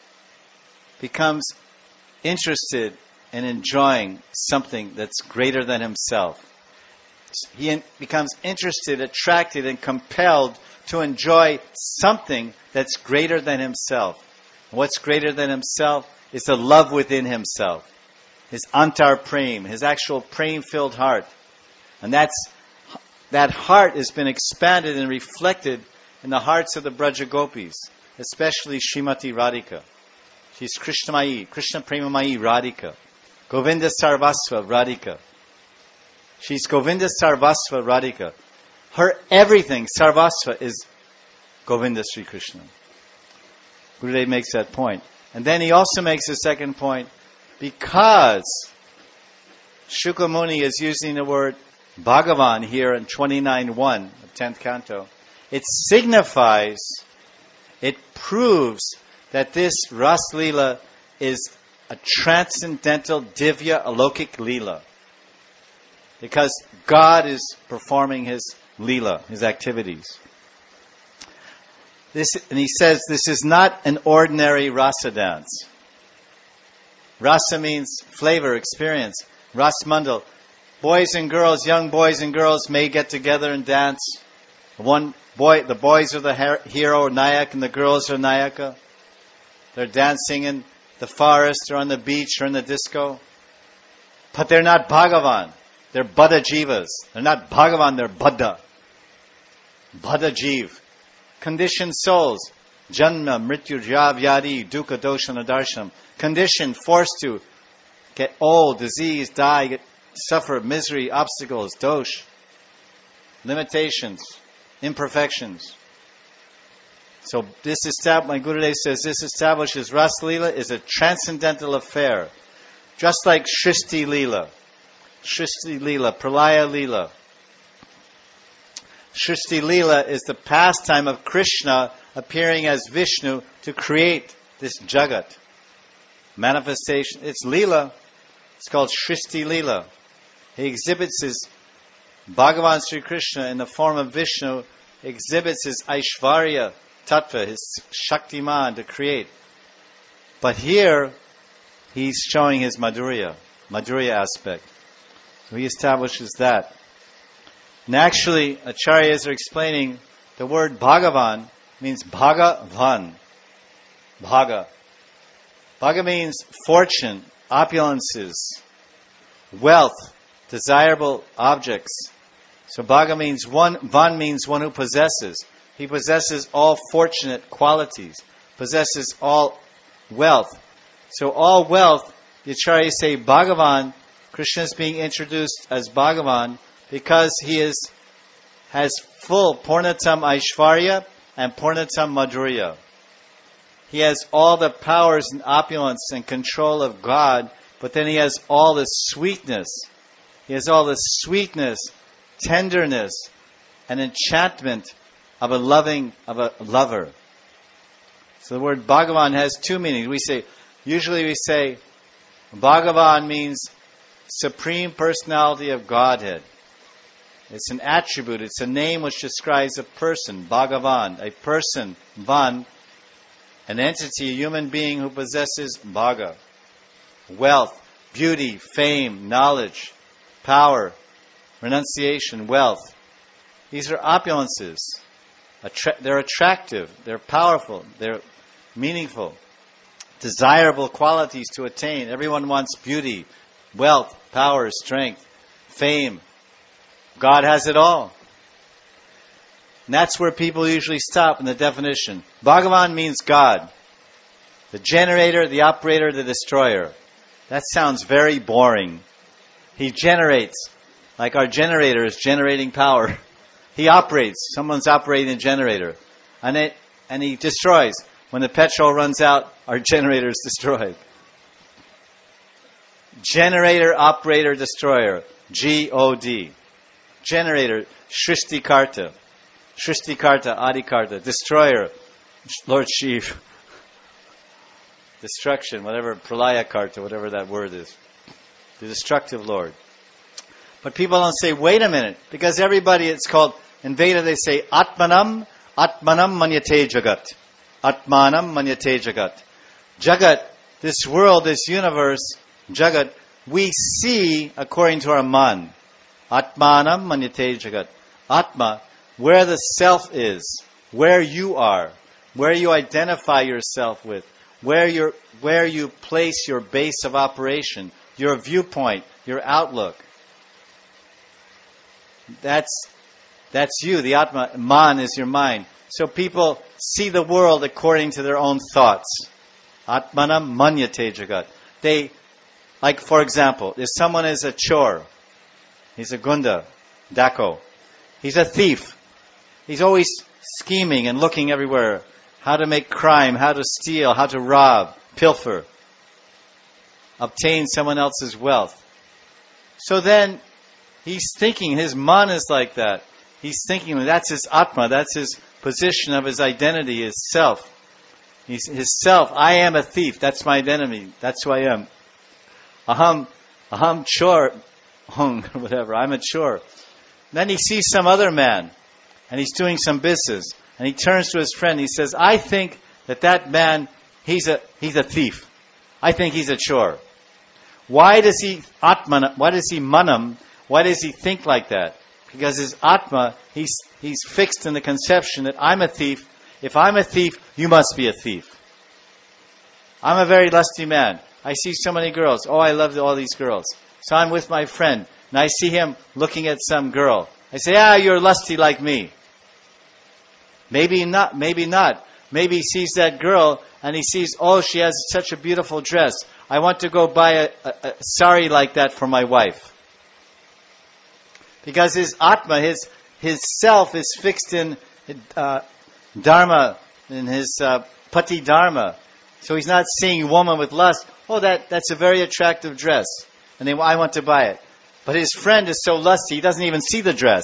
becomes interested in enjoying something that's greater than himself. He in, becomes interested, attracted, and compelled to enjoy something that's greater than himself. And what's greater than himself is the love within himself. His antar prem, his actual prem-filled heart. And that's that heart has been expanded and reflected in the hearts of the Braja Gopis, especially Srimati Radhika. She's Krishnamayi, Krishna Premamayi Radhika. Govinda Sarvasva Radhika. She's Govinda Sarvasva Radhika. Her everything, Sarvasva, is Govinda Sri Krishna. Gurudev makes that point. And then he also makes a second point, because Shukla Muni is using the word Bhagavan here in twenty-nine one of tenth canto. It signifies, it proves that this Ras Leela is a transcendental Divya Alokik Leela. Because God is performing His Leela, His activities. This, and he says this is not an ordinary rasa dance. Rasa means flavor, experience. Ras Mandal. Boys and girls, young boys and girls may get together and dance. One boy, the boys are the hero, Nayak, and the girls are Nayaka. They're dancing in the forest or on the beach or in the disco. But they're not Bhagavan. They're Bada Jivas. They're not Bhagavan, they're Bada. Bada Jiv. Conditioned souls. Janma, Mrityu, Jav, Yadi, Dukkha, Dosha, Nadarsham. Conditioned, forced to get old, disease, die, get, suffer misery, obstacles, dosh, limitations, imperfections. So this estab- my Gurudev says this establishes Ras Leela is a transcendental affair. Just like Shristi Leela. Shristi Leela, Pralaya Leela. Shristi Leela is the pastime of Krishna appearing as Vishnu to create this Jagat. Manifestation. It's Leela. It's called Shristi Leela. He exhibits his Bhagavan Sri Krishna in the form of Vishnu, exhibits his Aishvarya Tattva, his Shaktiman to create. But here, he's showing his Madhurya, Madhurya aspect. So he establishes that. And actually, Acharyas are explaining the word Bhagavan means Bhagavan. Bhaga. Bhaga means fortune, opulences, wealth, desirable objects. So Bhaga means one, Van means one who possesses. He possesses all fortunate qualities, possesses all wealth. So all wealth, the Acharyas say Bhagavan, Krishna is being introduced as Bhagavan because he is has full Purnatam Aishvarya and Purnatam Madhurya. He has all the powers and opulence and control of God, but then he has all the sweetness. He has all the sweetness, tenderness, an enchantment of a loving, of a lover. So the word Bhagavan has two meanings. We say, usually we say, Bhagavan means Supreme Personality of Godhead. It's an attribute. It's a name which describes a person, Bhagavan, a person, Van, an entity, a human being who possesses Bhaga, wealth, beauty, fame, knowledge, power, renunciation, wealth. These are opulences. Attra- they're attractive, they're powerful, they're meaningful, desirable qualities to attain. Everyone wants beauty, wealth, power, strength, fame. God has it all. And that's where people usually stop in the definition. Bhagavan means God. The generator, the operator, the destroyer. That sounds very boring. He generates, like our generator is generating power. He operates. Someone's operating a generator. And it, and he destroys. When the petrol runs out, our generator is destroyed. Generator, operator, destroyer. G O D. Generator, Shrishtikarta. Shrishtikarta, Adikarta. Destroyer, Lord Shiv. Destruction, whatever, Pralaya Karta, whatever that word is. The destructive Lord. But people don't say, wait a minute, because everybody, it's called, in Veda they say, Atmanam, Atmanam Manyate Jagat. Atmanam Manyate Jagat. Jagat, this world, this universe, Jagat, we see according to our man. Atmanam Manyate Jagat. Atma, where the self is, where you are, where you identify yourself with, where you where you place your base of operation, your viewpoint, your outlook. That's that's you. The Atma, Man is your mind. So people see the world according to their own thoughts. Atmanam Manyate Jagat. They, like for example, if someone is a chore, he's a gunda, dako, he's a thief. He's always scheming and looking everywhere. How to make crime, how to steal, how to rob, pilfer, obtain someone else's wealth. So then, he's thinking, his man is like that. He's thinking, that's his atma, that's his position of his identity, his self. He's, his self, I am a thief, that's my identity, that's who I am. Aham, aham chor, hung, whatever, I'm a chor. Then he sees some other man, and he's doing some business. And he turns to his friend. He says, I think that that man, he's a he's a thief. I think he's a chore. Why does he atman? Why does he manam? Why does he think like that? Because his atma, he's he's fixed in the conception that I'm a thief. If I'm a thief, you must be a thief. I'm a very lusty man. I see so many girls. Oh, I love all these girls. So I'm with my friend, and I see him looking at some girl. I say, ah, you're lusty like me. Maybe not, maybe not. Maybe he sees that girl and he sees, oh, she has such a beautiful dress. I want to go buy a, a, a sari like that for my wife. Because his atma, his his self is fixed in uh, dharma, in his uh, pati dharma. So he's not seeing a woman with lust. Oh, that, that's a very attractive dress. And then I want to buy it. But his friend is so lusty, he doesn't even see the dress.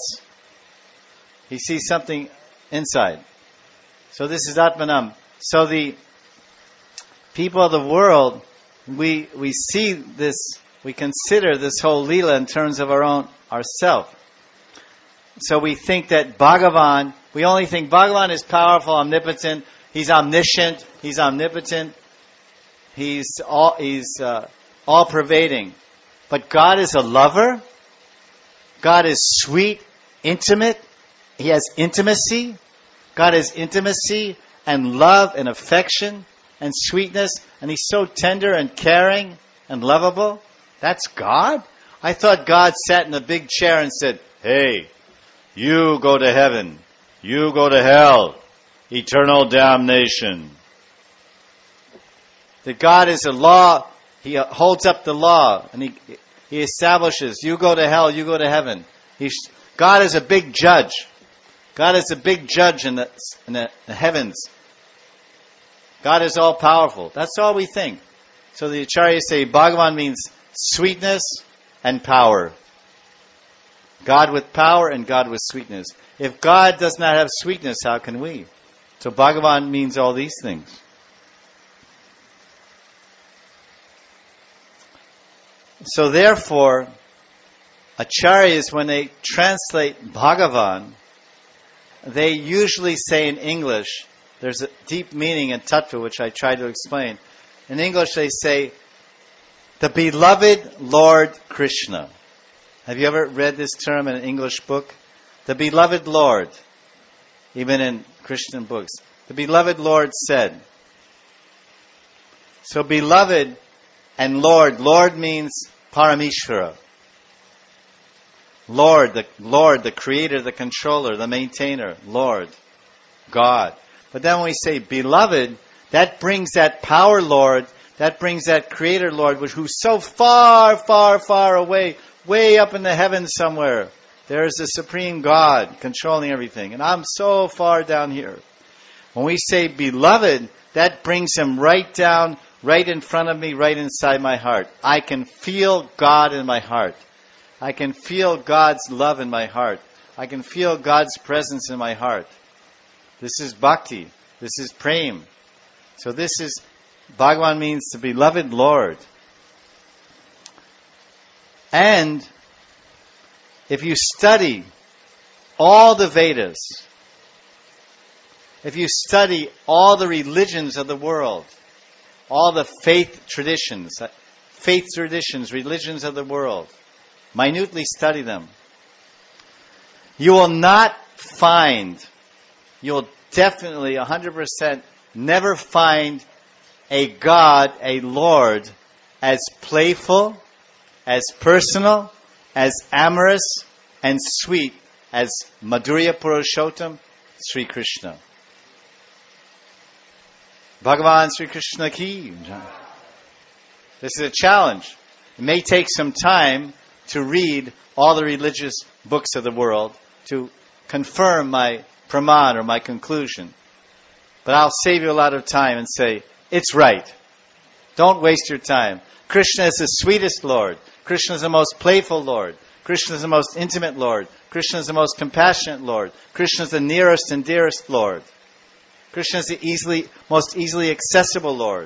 He sees something inside. So this is Atmanam. So the people of the world, we we see this, we consider this whole Leela in terms of our own, ourself. So we think that Bhagavan, we only think Bhagavan is powerful, omnipotent, he's omniscient, he's omnipotent, he's all, he's uh, all-pervading. But God is a lover, God is sweet, intimate, he has intimacy. God has intimacy and love and affection and sweetness. And he's so tender and caring and lovable. That's God? I thought God sat in a big chair and said, hey, you go to heaven. You go to hell. Eternal damnation. That God is a law. He holds up the law. And he, he establishes, you go to hell, you go to heaven. He's, God is a big judge. God is a big judge in the, in the heavens. God is all powerful. That's all we think. So the Acharyas say Bhagavan means sweetness and power. God with power and God with sweetness. If God does not have sweetness, how can we? So Bhagavan means all these things. So therefore, Acharyas, when they translate Bhagavan, they usually say in English, there's a deep meaning in Tattva, which I try to explain. In English they say, the beloved Lord Krishna. Have you ever read this term in an English book? The beloved Lord, even in Christian books. The beloved Lord said. So beloved and Lord, Lord means Parameshvara. Lord, the Lord, the creator, the controller, the maintainer, Lord, God. But then when we say beloved, that brings that power Lord, that brings that creator Lord, which who's so far, far, far away, way up in the heavens somewhere. There is the supreme God controlling everything. And I'm so far down here. When we say beloved, that brings him right down, right in front of me, right inside my heart. I can feel God in my heart. I can feel God's love in my heart. I can feel God's presence in my heart. This is bhakti. This is prem. So this is, Bhagavan means the beloved Lord. And if you study all the Vedas, if you study all the religions of the world, all the faith traditions, faith traditions, religions of the world, minutely study them, you will not find, you will definitely, one hundred percent, never find a God, a Lord, as playful, as personal, as amorous, and sweet as Madhurya Purushottam, Sri Krishna. Bhagavan Sri Krishna ki. This is a challenge. It may take some time to read all the religious books of the world to confirm my praman or my conclusion. But I'll save you a lot of time and say, it's right. Don't waste your time. Krishna is the sweetest Lord. Krishna is the most playful Lord. Krishna is the most intimate Lord. Krishna is the most compassionate Lord. Krishna is the nearest and dearest Lord. Krishna is the easily, most easily accessible Lord.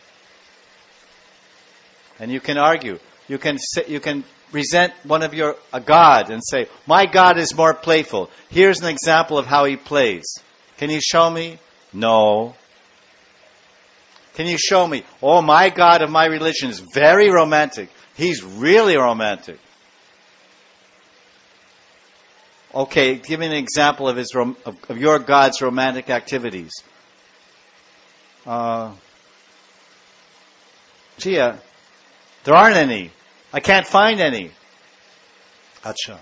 And you can argue. You can you can present one of your a god and say, my God is more playful. Here's an example of how he plays. Can you show me? No. Can you show me? Oh, my God of my religion is very romantic. He's really romantic. Okay, give me an example of his of, of your God's romantic activities. Uh, gee, uh, there aren't any. I can't find any. Acha.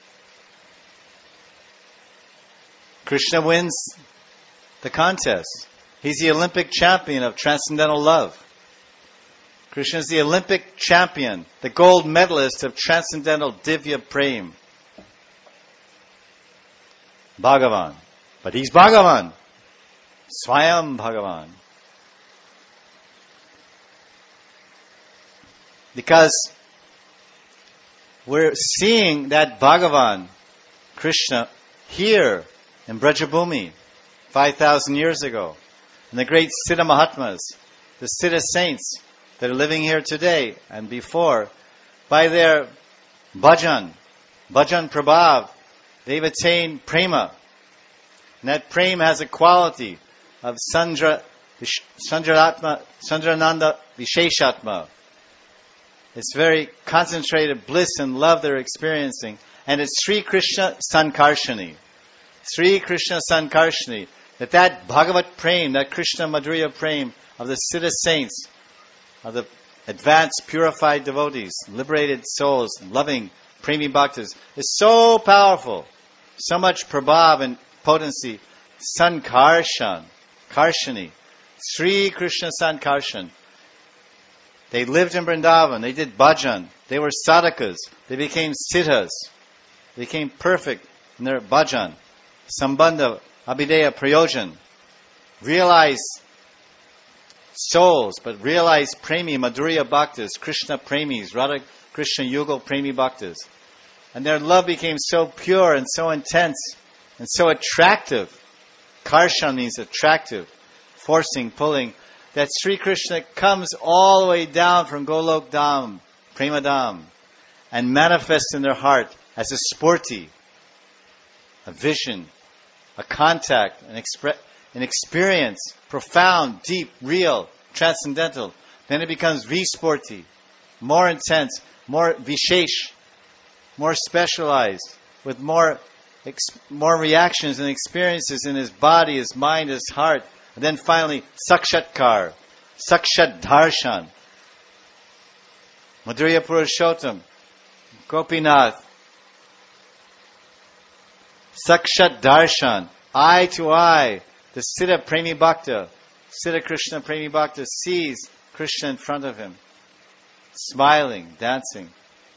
Krishna wins the contest. He's the Olympic champion of transcendental love. Krishna is the Olympic champion, the gold medalist of transcendental Divya Prem. Bhagavan. But he's Bhagavan. Swayam Bhagavan. Because we're seeing that Bhagavan, Krishna, here in Brajabhumi, five thousand years ago. And the great Siddha Mahatmas, the Siddha saints that are living here today and before, by their bhajan, bhajan prabhav, they've attained prema. And that prema has a quality of Sandra, Sandrananda, Sandrananda Visheshatma. It's very concentrated bliss and love they're experiencing. And it's Sri Krishna Sankarshani. Sri Krishna Sankarshani. That that Bhagavat Prem, that Krishna Madhurya Prem of the Siddha saints, of the advanced, purified devotees, liberated souls, loving Premi Bhaktas, is so powerful. So much prabhav and potency. Sankarshan, Karshani. Sri Krishna Sankarshan. They lived in Vrindavan. They did bhajan. They were sadhakas. They became siddhas. They became perfect in their bhajan. Sambandha, Abhideya, Prayojan. Realize souls, but realize Premi, Madhurya Bhaktas, Krishna Premis, Radha Krishna Yugal Premi Bhaktas. And their love became so pure and so intense and so attractive. Karshan means attractive, forcing, pulling, that Sri Krishna comes all the way down from Golok Dham, Prema Dham, and manifests in their heart as a sporty, a vision, a contact, an, expre- an experience, profound, deep, real, transcendental. Then it becomes visporti, more intense, more vishesh, more specialized, with more ex- more reactions and experiences in his body, his mind, his heart. And then finally, sakshatkar, sakshat darshan, Madhurya Purushottam, Gopinath, sakshat darshan, eye to eye. The Siddha Premi Bhakta, Siddha Krishna Premi Bhakta sees Krishna in front of him, smiling, dancing.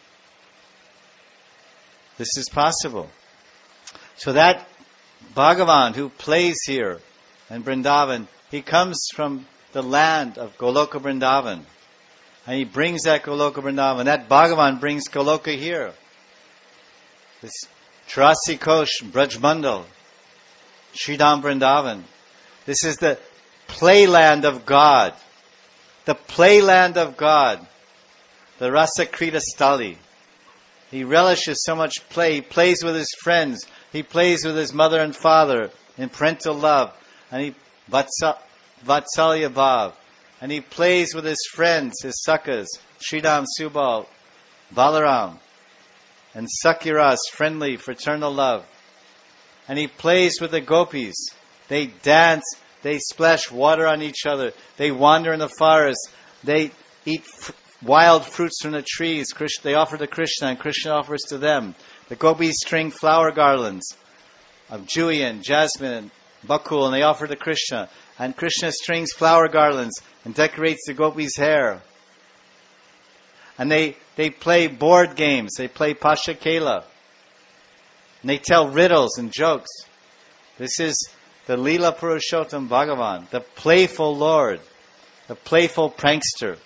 This is possible. So that Bhagavan who plays here in Vrindavan, he comes from the land of Goloka Vrindavan. And he brings that Goloka Vrindavan. That Bhagavan brings Goloka here. This Trasi Kosh Brajmandal, Sridham Vrindavan. This is the playland of God. The playland of God. The Rasa Krita Stali. He relishes so much play. He plays with his friends. He plays with his mother and father in parental love. And he Vatsa, Vatsalya Bhav. And he plays with his friends, his sakas, Sridham, Subal, Balaram, and Sakiras, friendly, fraternal love. And he plays with the gopis. They dance, they splash water on each other, they wander in the forest, they eat f- wild fruits from the trees. Krishna, they offer to Krishna, and Krishna offers to them. The gopis string flower garlands of julian, jasmine, and bakul, and they offer to Krishna. And Krishna strings flower garlands and decorates the gopis' hair. And they, they play board games. They play Pasha Kela. And they tell riddles and jokes. This is the Leela Purushottam Bhagavan, the playful Lord, the playful prankster.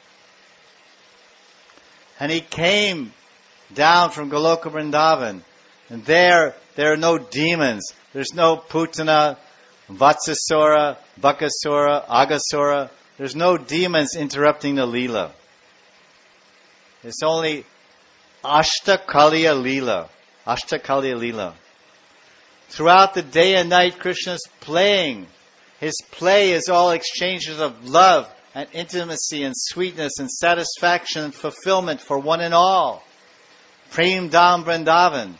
And he came down from Goloka Vrindavan. And there, there are no demons. There's no Putana, Vatsasura, Bakasura, Agasura. There's no demons interrupting the Leela. It's only Ashtakaliya Leela. Ashtakaliya Leela. Throughout the day and night, Krishna's playing. His play is all exchanges of love and intimacy and sweetness and satisfaction and fulfillment for one and all. Prem Dham Vrindavan.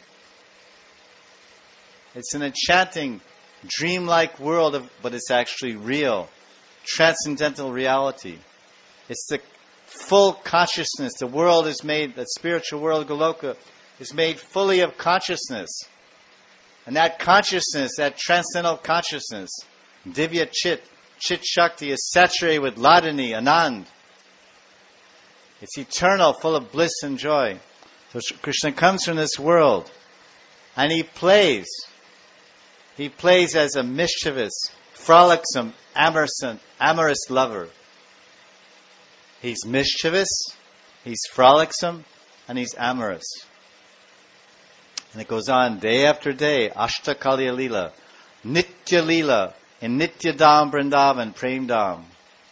It's an enchanting, dreamlike world, of, but it's actually real, transcendental reality. It's the full consciousness. The world is made, that spiritual world, Goloka, is made fully of consciousness. And that consciousness, that transcendental consciousness, Divya Chit, Chit Shakti, is saturated with Ladini, Anand. It's eternal, full of bliss and joy. So Krishna comes from this world, and he plays. He plays as a mischievous, frolicsome, amorous, amorous lover. He's mischievous, he's frolicsome, and he's amorous. And it goes on day after day, Ashtakaliya Leela, Nitya Leela, in Nitya Dham Vrindavan, Prem Dham.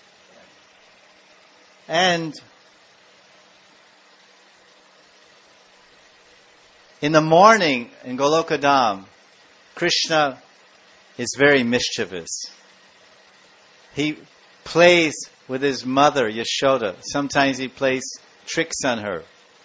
And in the morning in Goloka Dham, Krishna is very mischievous. He plays with his mother, Yashoda. Sometimes he plays tricks on her.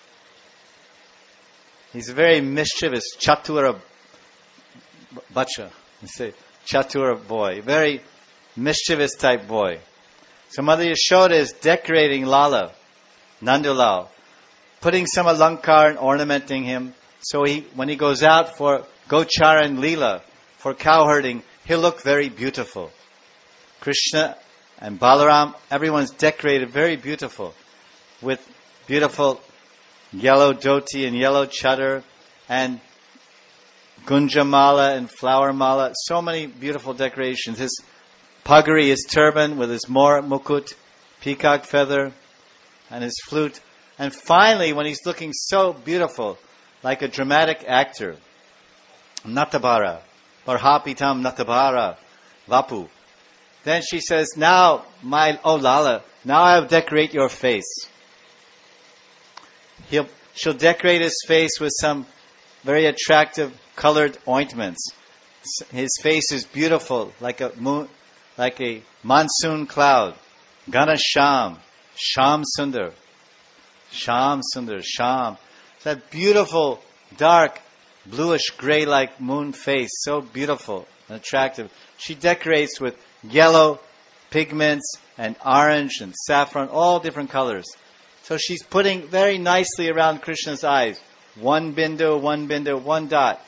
He's a very mischievous, chatura bacha. You say, chatura boy. Very mischievous type boy. So Mother Yashoda is decorating Lala, Nandulal, putting some alankar and ornamenting him. So he, when he goes out for Gochara and Leela, for cow herding, he'll look very beautiful. Krishna and Balaram, everyone's decorated very beautiful, with beautiful yellow dhoti and yellow chadar and gunjamala and flower mala. So many beautiful decorations. His pagari, his turban with his mor mukut, peacock feather, and his flute. And finally, when he's looking so beautiful, like a dramatic actor, Natabara, Parhapitam Natabhara Vapu. Then she says, now, my, oh Lala, now I'll decorate your face. He'll, she'll decorate his face with some very attractive colored ointments. His face is beautiful, like a moon, like a monsoon cloud. Ganasham, Sham Sundar. Sham Sundar, Sham. That beautiful, dark, bluish gray like moon face, so beautiful and attractive. She decorates with yellow pigments and orange and saffron, all different colors. So she's putting very nicely around Krishna's eyes. One bindu, one bindu, one dot.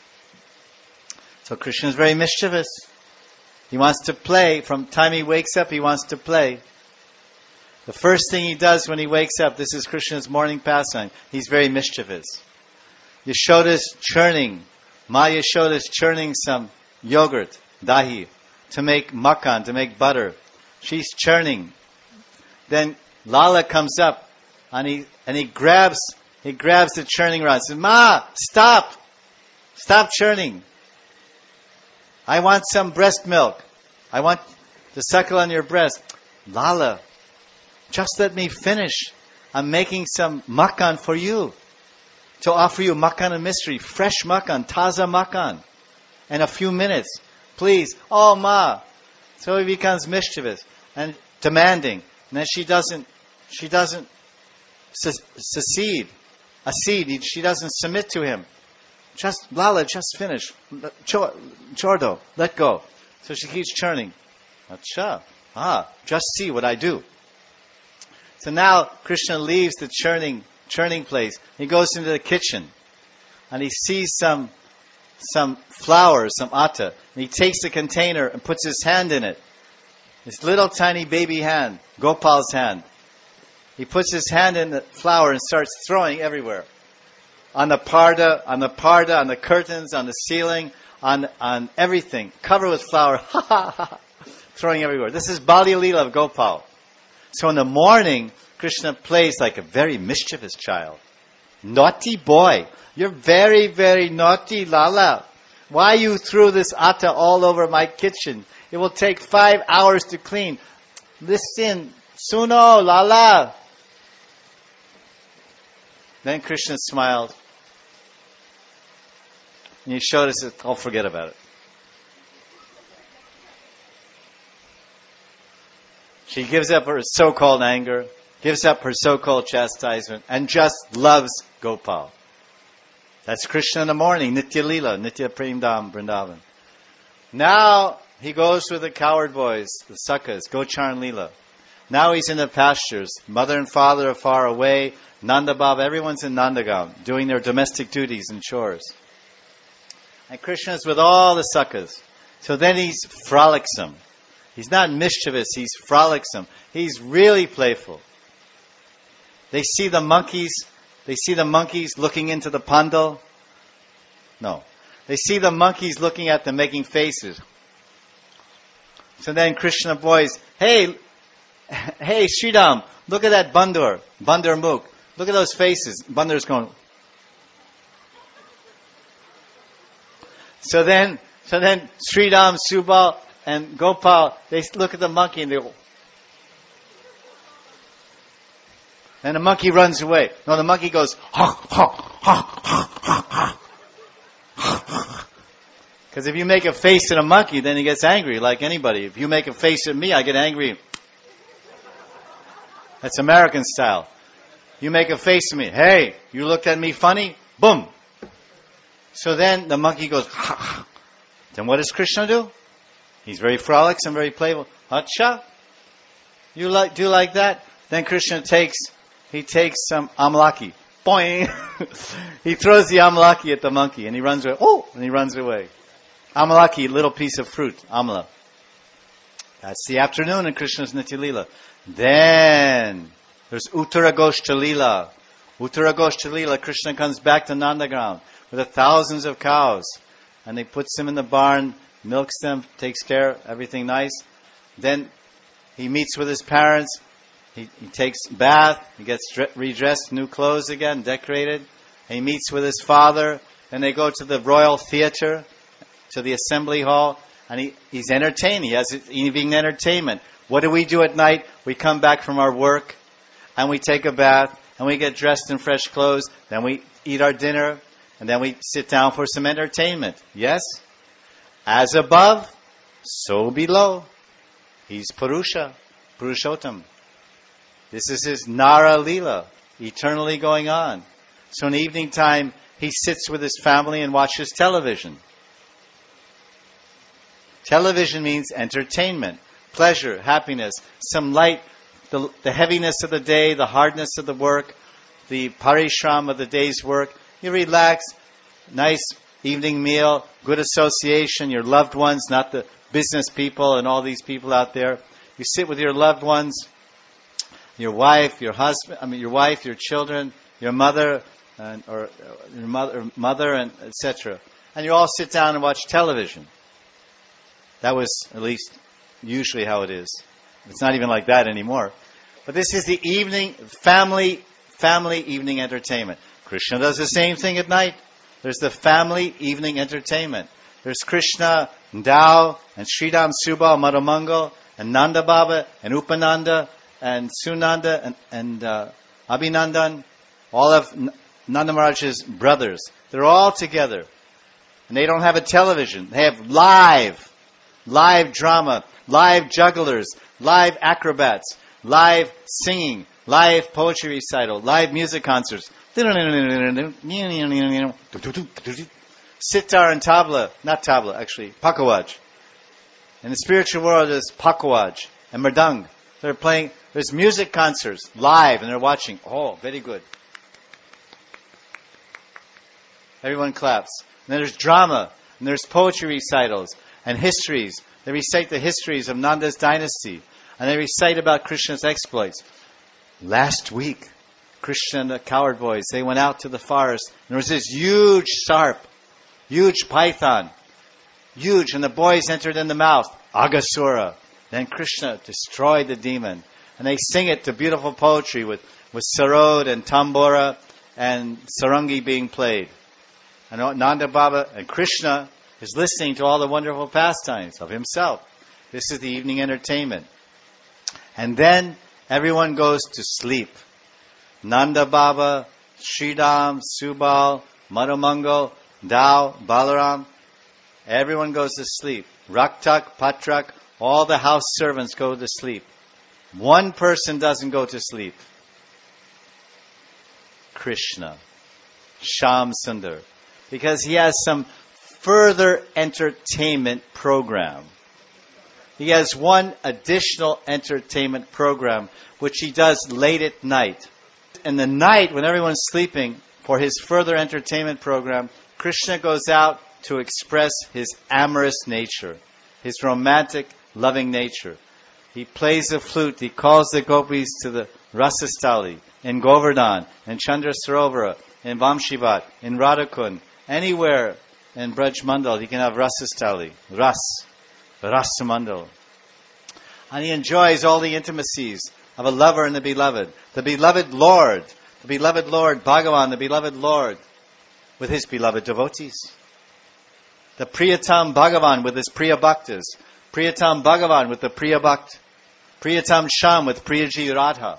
So Krishna is very mischievous. He wants to play. From the time he wakes up, he wants to play. The first thing he does when he wakes up, this is Krishna's morning pastime, he's very mischievous. Yashoda's churning, Ma Yashoda's churning some yogurt, dahi, to make makan, to make butter. She's churning. Then Lala comes up and he and he grabs he grabs the churning rod and says, Ma, stop! Stop churning. I want some breast milk. I want to suckle on your breast. Lala, just let me finish. I'm making some makan for you. To offer you makan and mystery. Fresh makan, taza makan. In a few minutes. Please. Oh, Ma. So he becomes mischievous and demanding. And then she doesn't, she doesn't secede. Accede. She doesn't submit to him. Just, Lala, just finish. Chordo, let go. So she keeps churning. Acha. Ah, just see what I do. So now Krishna leaves the churning churning place. He goes into the kitchen and he sees some some flour, some atta. And he takes the container and puts his hand in it. His little tiny baby hand, Gopal's hand. He puts his hand in the flour and starts throwing everywhere. On the parda, on the parda, on the curtains, on the ceiling, on on everything. Covered with flour. Ha ha ha. Throwing everywhere. This is Balya Leela of Gopal. So in the morning, Krishna plays like a very mischievous child. Naughty boy. You're very, very naughty, Lala. Why you threw this atta all over my kitchen? It will take five hours to clean. Listen, Suno, Lala. Then Krishna smiled. And he showed us, I'll forget about it. She gives up her so-called anger, gives up her so-called chastisement, and just loves Gopal. That's Krishna in the morning, Nitya Leela, Nitya Premdam, Vrindavan. Now he goes with the coward boys, the Sakas, Gocharn Leela. Now he's in the pastures. Mother and father are far away. Nanda Baba, everyone's in Nandagam, doing their domestic duties and chores. And Krishna's with all the Sakas. So then he's frolicsome. He's not mischievous, he's frolicsome. He's really playful. They see the monkeys, they see the monkeys looking into the pandal. No. They see the monkeys looking at them, making faces. So then Krishna boys, hey, hey Sridham, look at that Bandur, Bandur Mukh. Look at those faces. Bandur's going. So then, so then Sridham, Subal, and Gopal, they look at the monkey and they go. And the monkey runs away. No, the monkey goes, ha, ha, ha, ha, ha. Because if you make a face at a monkey, then he gets angry like anybody. If you make a face at me, I get angry. That's American style. You make a face at me. Hey, you looked at me funny? Boom. So then the monkey goes, ha, ha. Then what does Krishna do? He's very frolicsome, very playful. Acha, you like do like that? Then Krishna takes he takes some amalaki. Boing. He throws the amalaki at the monkey and he runs away. Oh, and he runs away. Amalaki, little piece of fruit, amala. That's the afternoon in Krishna's Nitya Leela. Then there's Uttaragoshta Leela. Uttaragoshta Leela, Krishna comes back to Nandagram with the thousands of cows, and he puts them in the barn, milks them, takes care, everything nice. Then he meets with his parents. He, he takes a bath. He gets redressed, new clothes again, decorated. He meets with his father. Then they go to the royal theater. to the assembly hall, and he, he's entertaining. He has evening entertainment. What do we do at night? We come back from our work, and we take a bath, and we get dressed in fresh clothes. Then we eat our dinner, and then we sit down for some entertainment. Yes? As above, so below. He's Purusha, Purushottam. This is his Nara Leela, eternally going on. So in the evening time, he sits with his family and watches television. Television means entertainment, pleasure, happiness, some light, the, the heaviness of the day, the hardness of the work, the parishram of the day's work. You relax, nice evening meal, good association, your loved ones, not the business people and all these people out there. You sit with your loved ones, your wife, your husband, I mean your wife, your children, your mother, and, or your mother, mother, and et cetera. And you all sit down and watch television. That was at least usually how it is. It's not even like that anymore. But this is the evening family family evening entertainment. Krishna does the same thing at night. There's the family evening entertainment. There's Krishna, Dao, and Sridham Subal, Madhamangal, and Nanda Baba, and Upananda, and Sunanda, and, and uh, Abhinandan, all of N- Nanda Maharaj's brothers. They're all together. And they don't have a television. They have live, live drama, live jugglers, live acrobats, live singing, live poetry recital, live music concerts. Sitar and tabla, not tabla, actually, pakawaj. In the spiritual world, there's pakawaj and mridang. They're playing, there's music concerts live, and they're watching. Oh, very good. Everyone claps. And then there's drama, and there's poetry recitals, and histories. They recite the histories of Nanda's dynasty, and they recite about Krishna's exploits. Last week, Krishna and the coward boys, they went out to the forest, and there was this huge sarp, huge python, huge, and the boys entered in the mouth, Agasura. Then Krishna destroyed the demon. And they sing it to beautiful poetry with, with sarod and tambura and sarangi being played. And Nanda Baba and Krishna is listening to all the wonderful pastimes of himself. This is the evening entertainment. And then everyone goes to sleep. Nanda Baba, Sridham, Subal, Madhamangal, Dao, Balaram, everyone goes to sleep. Raktak, Patrak, all the house servants go to sleep. One person doesn't go to sleep. Krishna, Shyam Sundar. Because he has some further entertainment program. He has one additional entertainment program, which he does late at night. In the night, when everyone's sleeping, for his further entertainment program, Krishna goes out to express his amorous nature, his romantic, loving nature. He plays the flute, he calls the gopis to the Rasastali, in Govardhan, in Chandra Sarovara, in Vamshivat, in Radhakund, anywhere in Braj Mandal, he can have Rasastali, Ras, Rasa Mandal. And he enjoys all the intimacies of a lover and the beloved. The beloved Lord, the beloved Lord, Bhagavan, the beloved Lord, with his beloved devotees. The Priyatam Bhagavan with his Priya Bhaktas. Priyatam Bhagavan with the Priya Bhakt. Priyatam Sham with Priyaji Radha.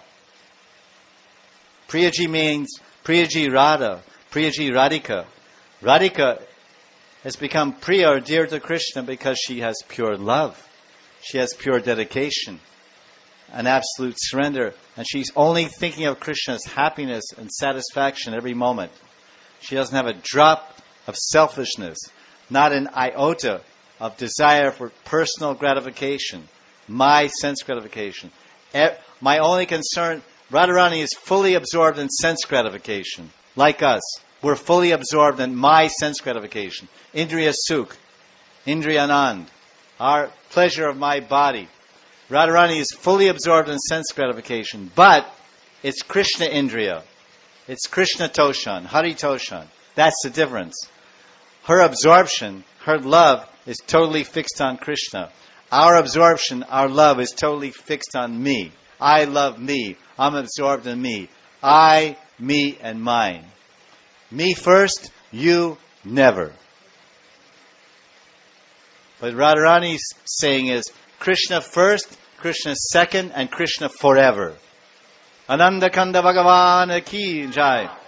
Priyaji means Priyaji Radha, Priyaji Radhika. Radhika has become Priya or dear to Krishna because she has pure love. She has pure dedication, an absolute surrender, and she's only thinking of Krishna's happiness and satisfaction every moment. She doesn't have a drop of selfishness, not an iota of desire for personal gratification, my sense gratification. My only concern, Radharani is fully absorbed in sense gratification, like us. We're fully absorbed in my sense gratification. Indriya Sukh, Indriya Anand, our pleasure of my body. Radharani is fully absorbed in sense gratification, but it's Krishna Indriya. It's Krishna Toshan, Hari Toshan. That's the difference. Her absorption, her love is totally fixed on Krishna. Our absorption, our love is totally fixed on me. I love me. I'm absorbed in me. I, me, and mine. Me first, you never. What Radharani's saying is, Krishna first, Krishna second, and Krishna forever. Ananda Kanda Bhagavan ki jai.